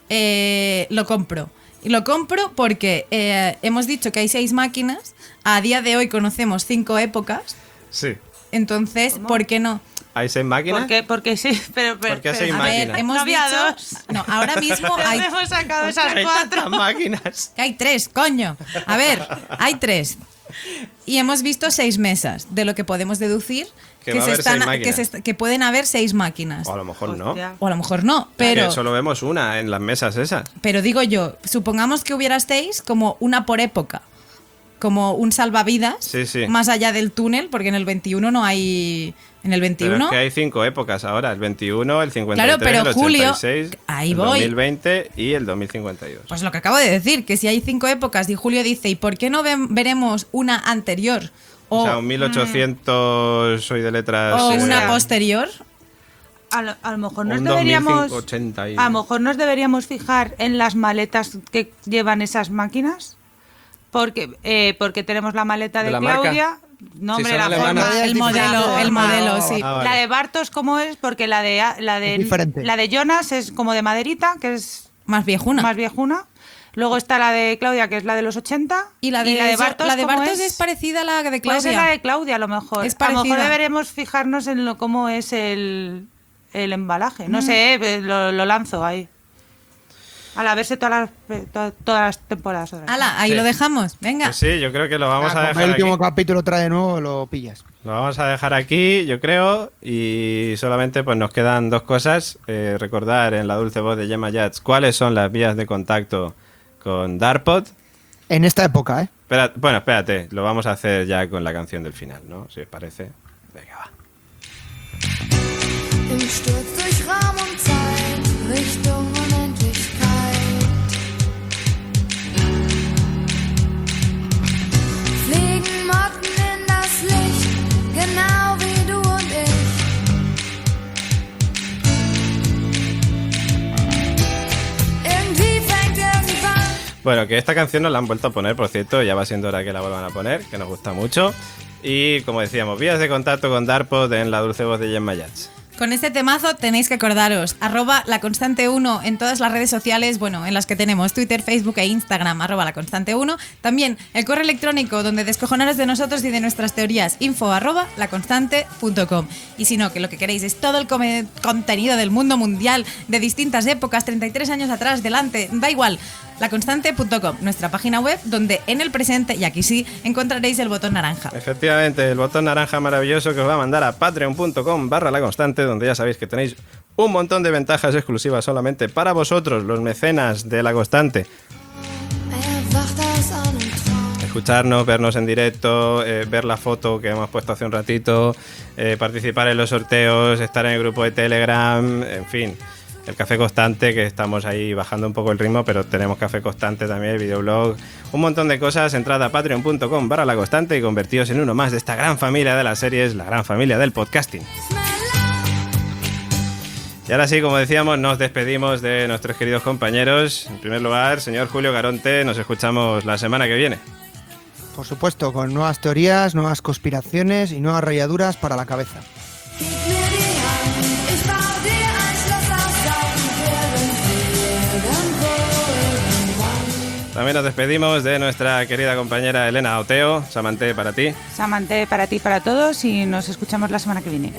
lo compro. Y lo compro porque hemos dicho que hay 6 máquinas, a día de hoy conocemos 5 épocas.
Sí.
Entonces,
¿cómo?
¿por qué no?
¿Hay 6 máquinas?
Porque sí, pero
¿Por qué 6
A ver,
máquinas?
hemos
No había
dicho,
2.
No, ahora mismo hay,
Hemos sacado esas
Hay
4.
tantas máquinas.
que hay 3, coño. A ver, hay 3. Y hemos visto 6 mesas, de lo que podemos deducir
Que va a haber 6 máquinas.
que pueden haber 6 máquinas.
O a lo mejor no.
O a lo mejor no, pero...
Que solo vemos una en las mesas esas.
Pero digo yo, supongamos que hubiera 6 como una por época, como un salvavidas,
Sí.
más allá del túnel, porque en el 21 no hay... En el 21...
Pero es que hay 5 épocas ahora, el 21, el 53,
Claro, pero
el
Julio,
86,
ahí
el
voy.
2020 y el 2052.
Pues lo que acabo de decir, que si hay 5 épocas y Julio dice, ¿y por qué no veremos una anterior?
O sea, un 1800, soy de letras...
o una posterior.
A lo mejor nos
un
deberíamos
2080 y-
a lo mejor nos deberíamos fijar en las maletas que llevan esas máquinas, porque tenemos la maleta
¿De
de
la marca?
Claudia. No,
Si
hombre,
son
la
alemanas.
forma.
El modelo, sí.
Ah, vale.
La de Bartos, ¿cómo es? Porque la
Es diferente.
de Jonas es como de maderita, que es
Más viejuna.
más viejuna. Luego está la de Claudia, que es la de los 80.
Y la de
Bartos,
la de
¿cómo
Bartos es parecida a la de
Puede ser
Claudia.
la de Claudia, a lo mejor.
Es
a lo mejor
parecida.
deberemos fijarnos en cómo es el embalaje. No sé, lo lanzo ahí. A verse todas las temporadas. otra vez.
Ala, ahí
Sí.
lo dejamos. Venga.
Pues sí, yo creo que lo vamos a
Como
dejar
el
aquí.
último capítulo trae de nuevo, lo pillas.
Lo vamos a dejar aquí, yo creo, y solamente pues nos quedan 2 cosas. Recordar en la dulce voz de Gemma Yats cuáles son las vías de contacto con Darpod.
En esta época, ¿eh?
Bueno, espérate, lo vamos a hacer ya con la canción del final, ¿no? Si os parece. Venga, va.
Im Sturz durch Raum und Zeit, Richtung Unendlichkeit. Fliegen Motten in das Licht, genau wie du und ich. Irgendwie fängt irgendwann.
Bueno, que esta canción nos la han vuelto a poner, por cierto, ya va siendo hora que la vuelvan a poner, que nos gusta mucho. Y como decíamos, vías de contacto con Darpod en la dulce voz de Gemma Yats.
Con este temazo tenéis que acordaros, @laconstante1 en todas las redes sociales, bueno, en las que tenemos Twitter, Facebook e Instagram, @laconstante1. También el correo electrónico donde descojonaros de nosotros y de nuestras teorías, info@laconstante.com. Y si no, que lo que queréis es todo el contenido del mundo mundial, de distintas épocas, 33 años atrás, delante, da igual, laconstante.com, nuestra página web donde en el presente, y aquí sí, encontraréis el botón naranja.
Efectivamente, el botón naranja maravilloso que os va a mandar a patreon.com/laconstante, donde ya sabéis que tenéis un montón de ventajas exclusivas solamente para vosotros, los mecenas de La Constante.
Erwacht aus einem Traum.
Escucharnos, vernos en directo, ver la foto que hemos puesto hace un ratito, participar en los sorteos, estar en el grupo de Telegram, en fin. El Café Constante, que estamos ahí bajando un poco el ritmo, pero tenemos Café Constante también, videoblog, un montón de cosas. Entrad a patreon.com/laconstante y convertíos en uno más de esta gran familia de las series, la gran familia del podcasting. Y ahora sí, como decíamos, nos despedimos de nuestros queridos compañeros. En primer lugar, señor Julio Caronte, nos escuchamos la semana que viene.
Por supuesto, con nuevas teorías, nuevas conspiraciones y nuevas rayaduras para la cabeza.
Gib mir die Hand, ich bau dir ein Schloss aus Sand, irgendwo, irgendwann.
También nos despedimos de nuestra querida compañera Elena Oteo. Samante, para ti.
Samante para ti y para todos y nos escuchamos la semana que viene.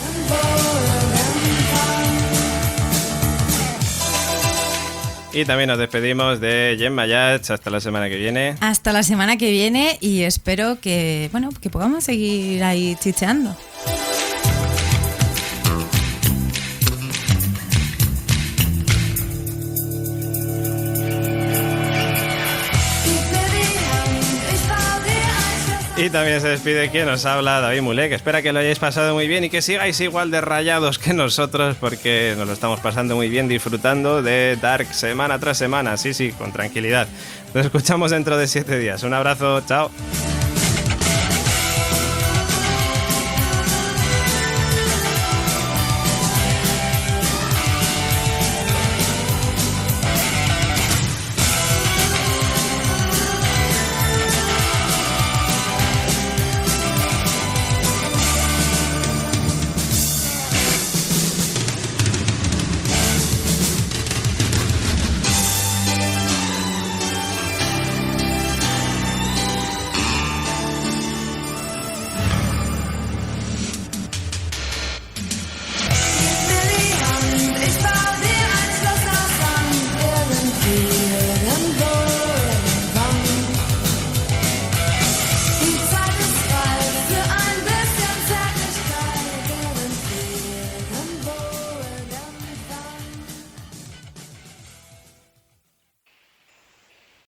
Y también nos despedimos de Gemma Yats. Hasta la semana que viene.
Hasta la semana que viene y espero que, bueno, que podamos seguir ahí chicheando.
Gib mir die Hand, ich bau dir ein Schloss
Y también se despide quien nos habla, David Mulé, que espera que lo hayáis pasado muy bien y que sigáis igual de rayados que nosotros, porque nos lo estamos pasando muy bien disfrutando de Dark semana tras semana. Sí, con tranquilidad. Nos escuchamos dentro de 7 días. Un abrazo, chao.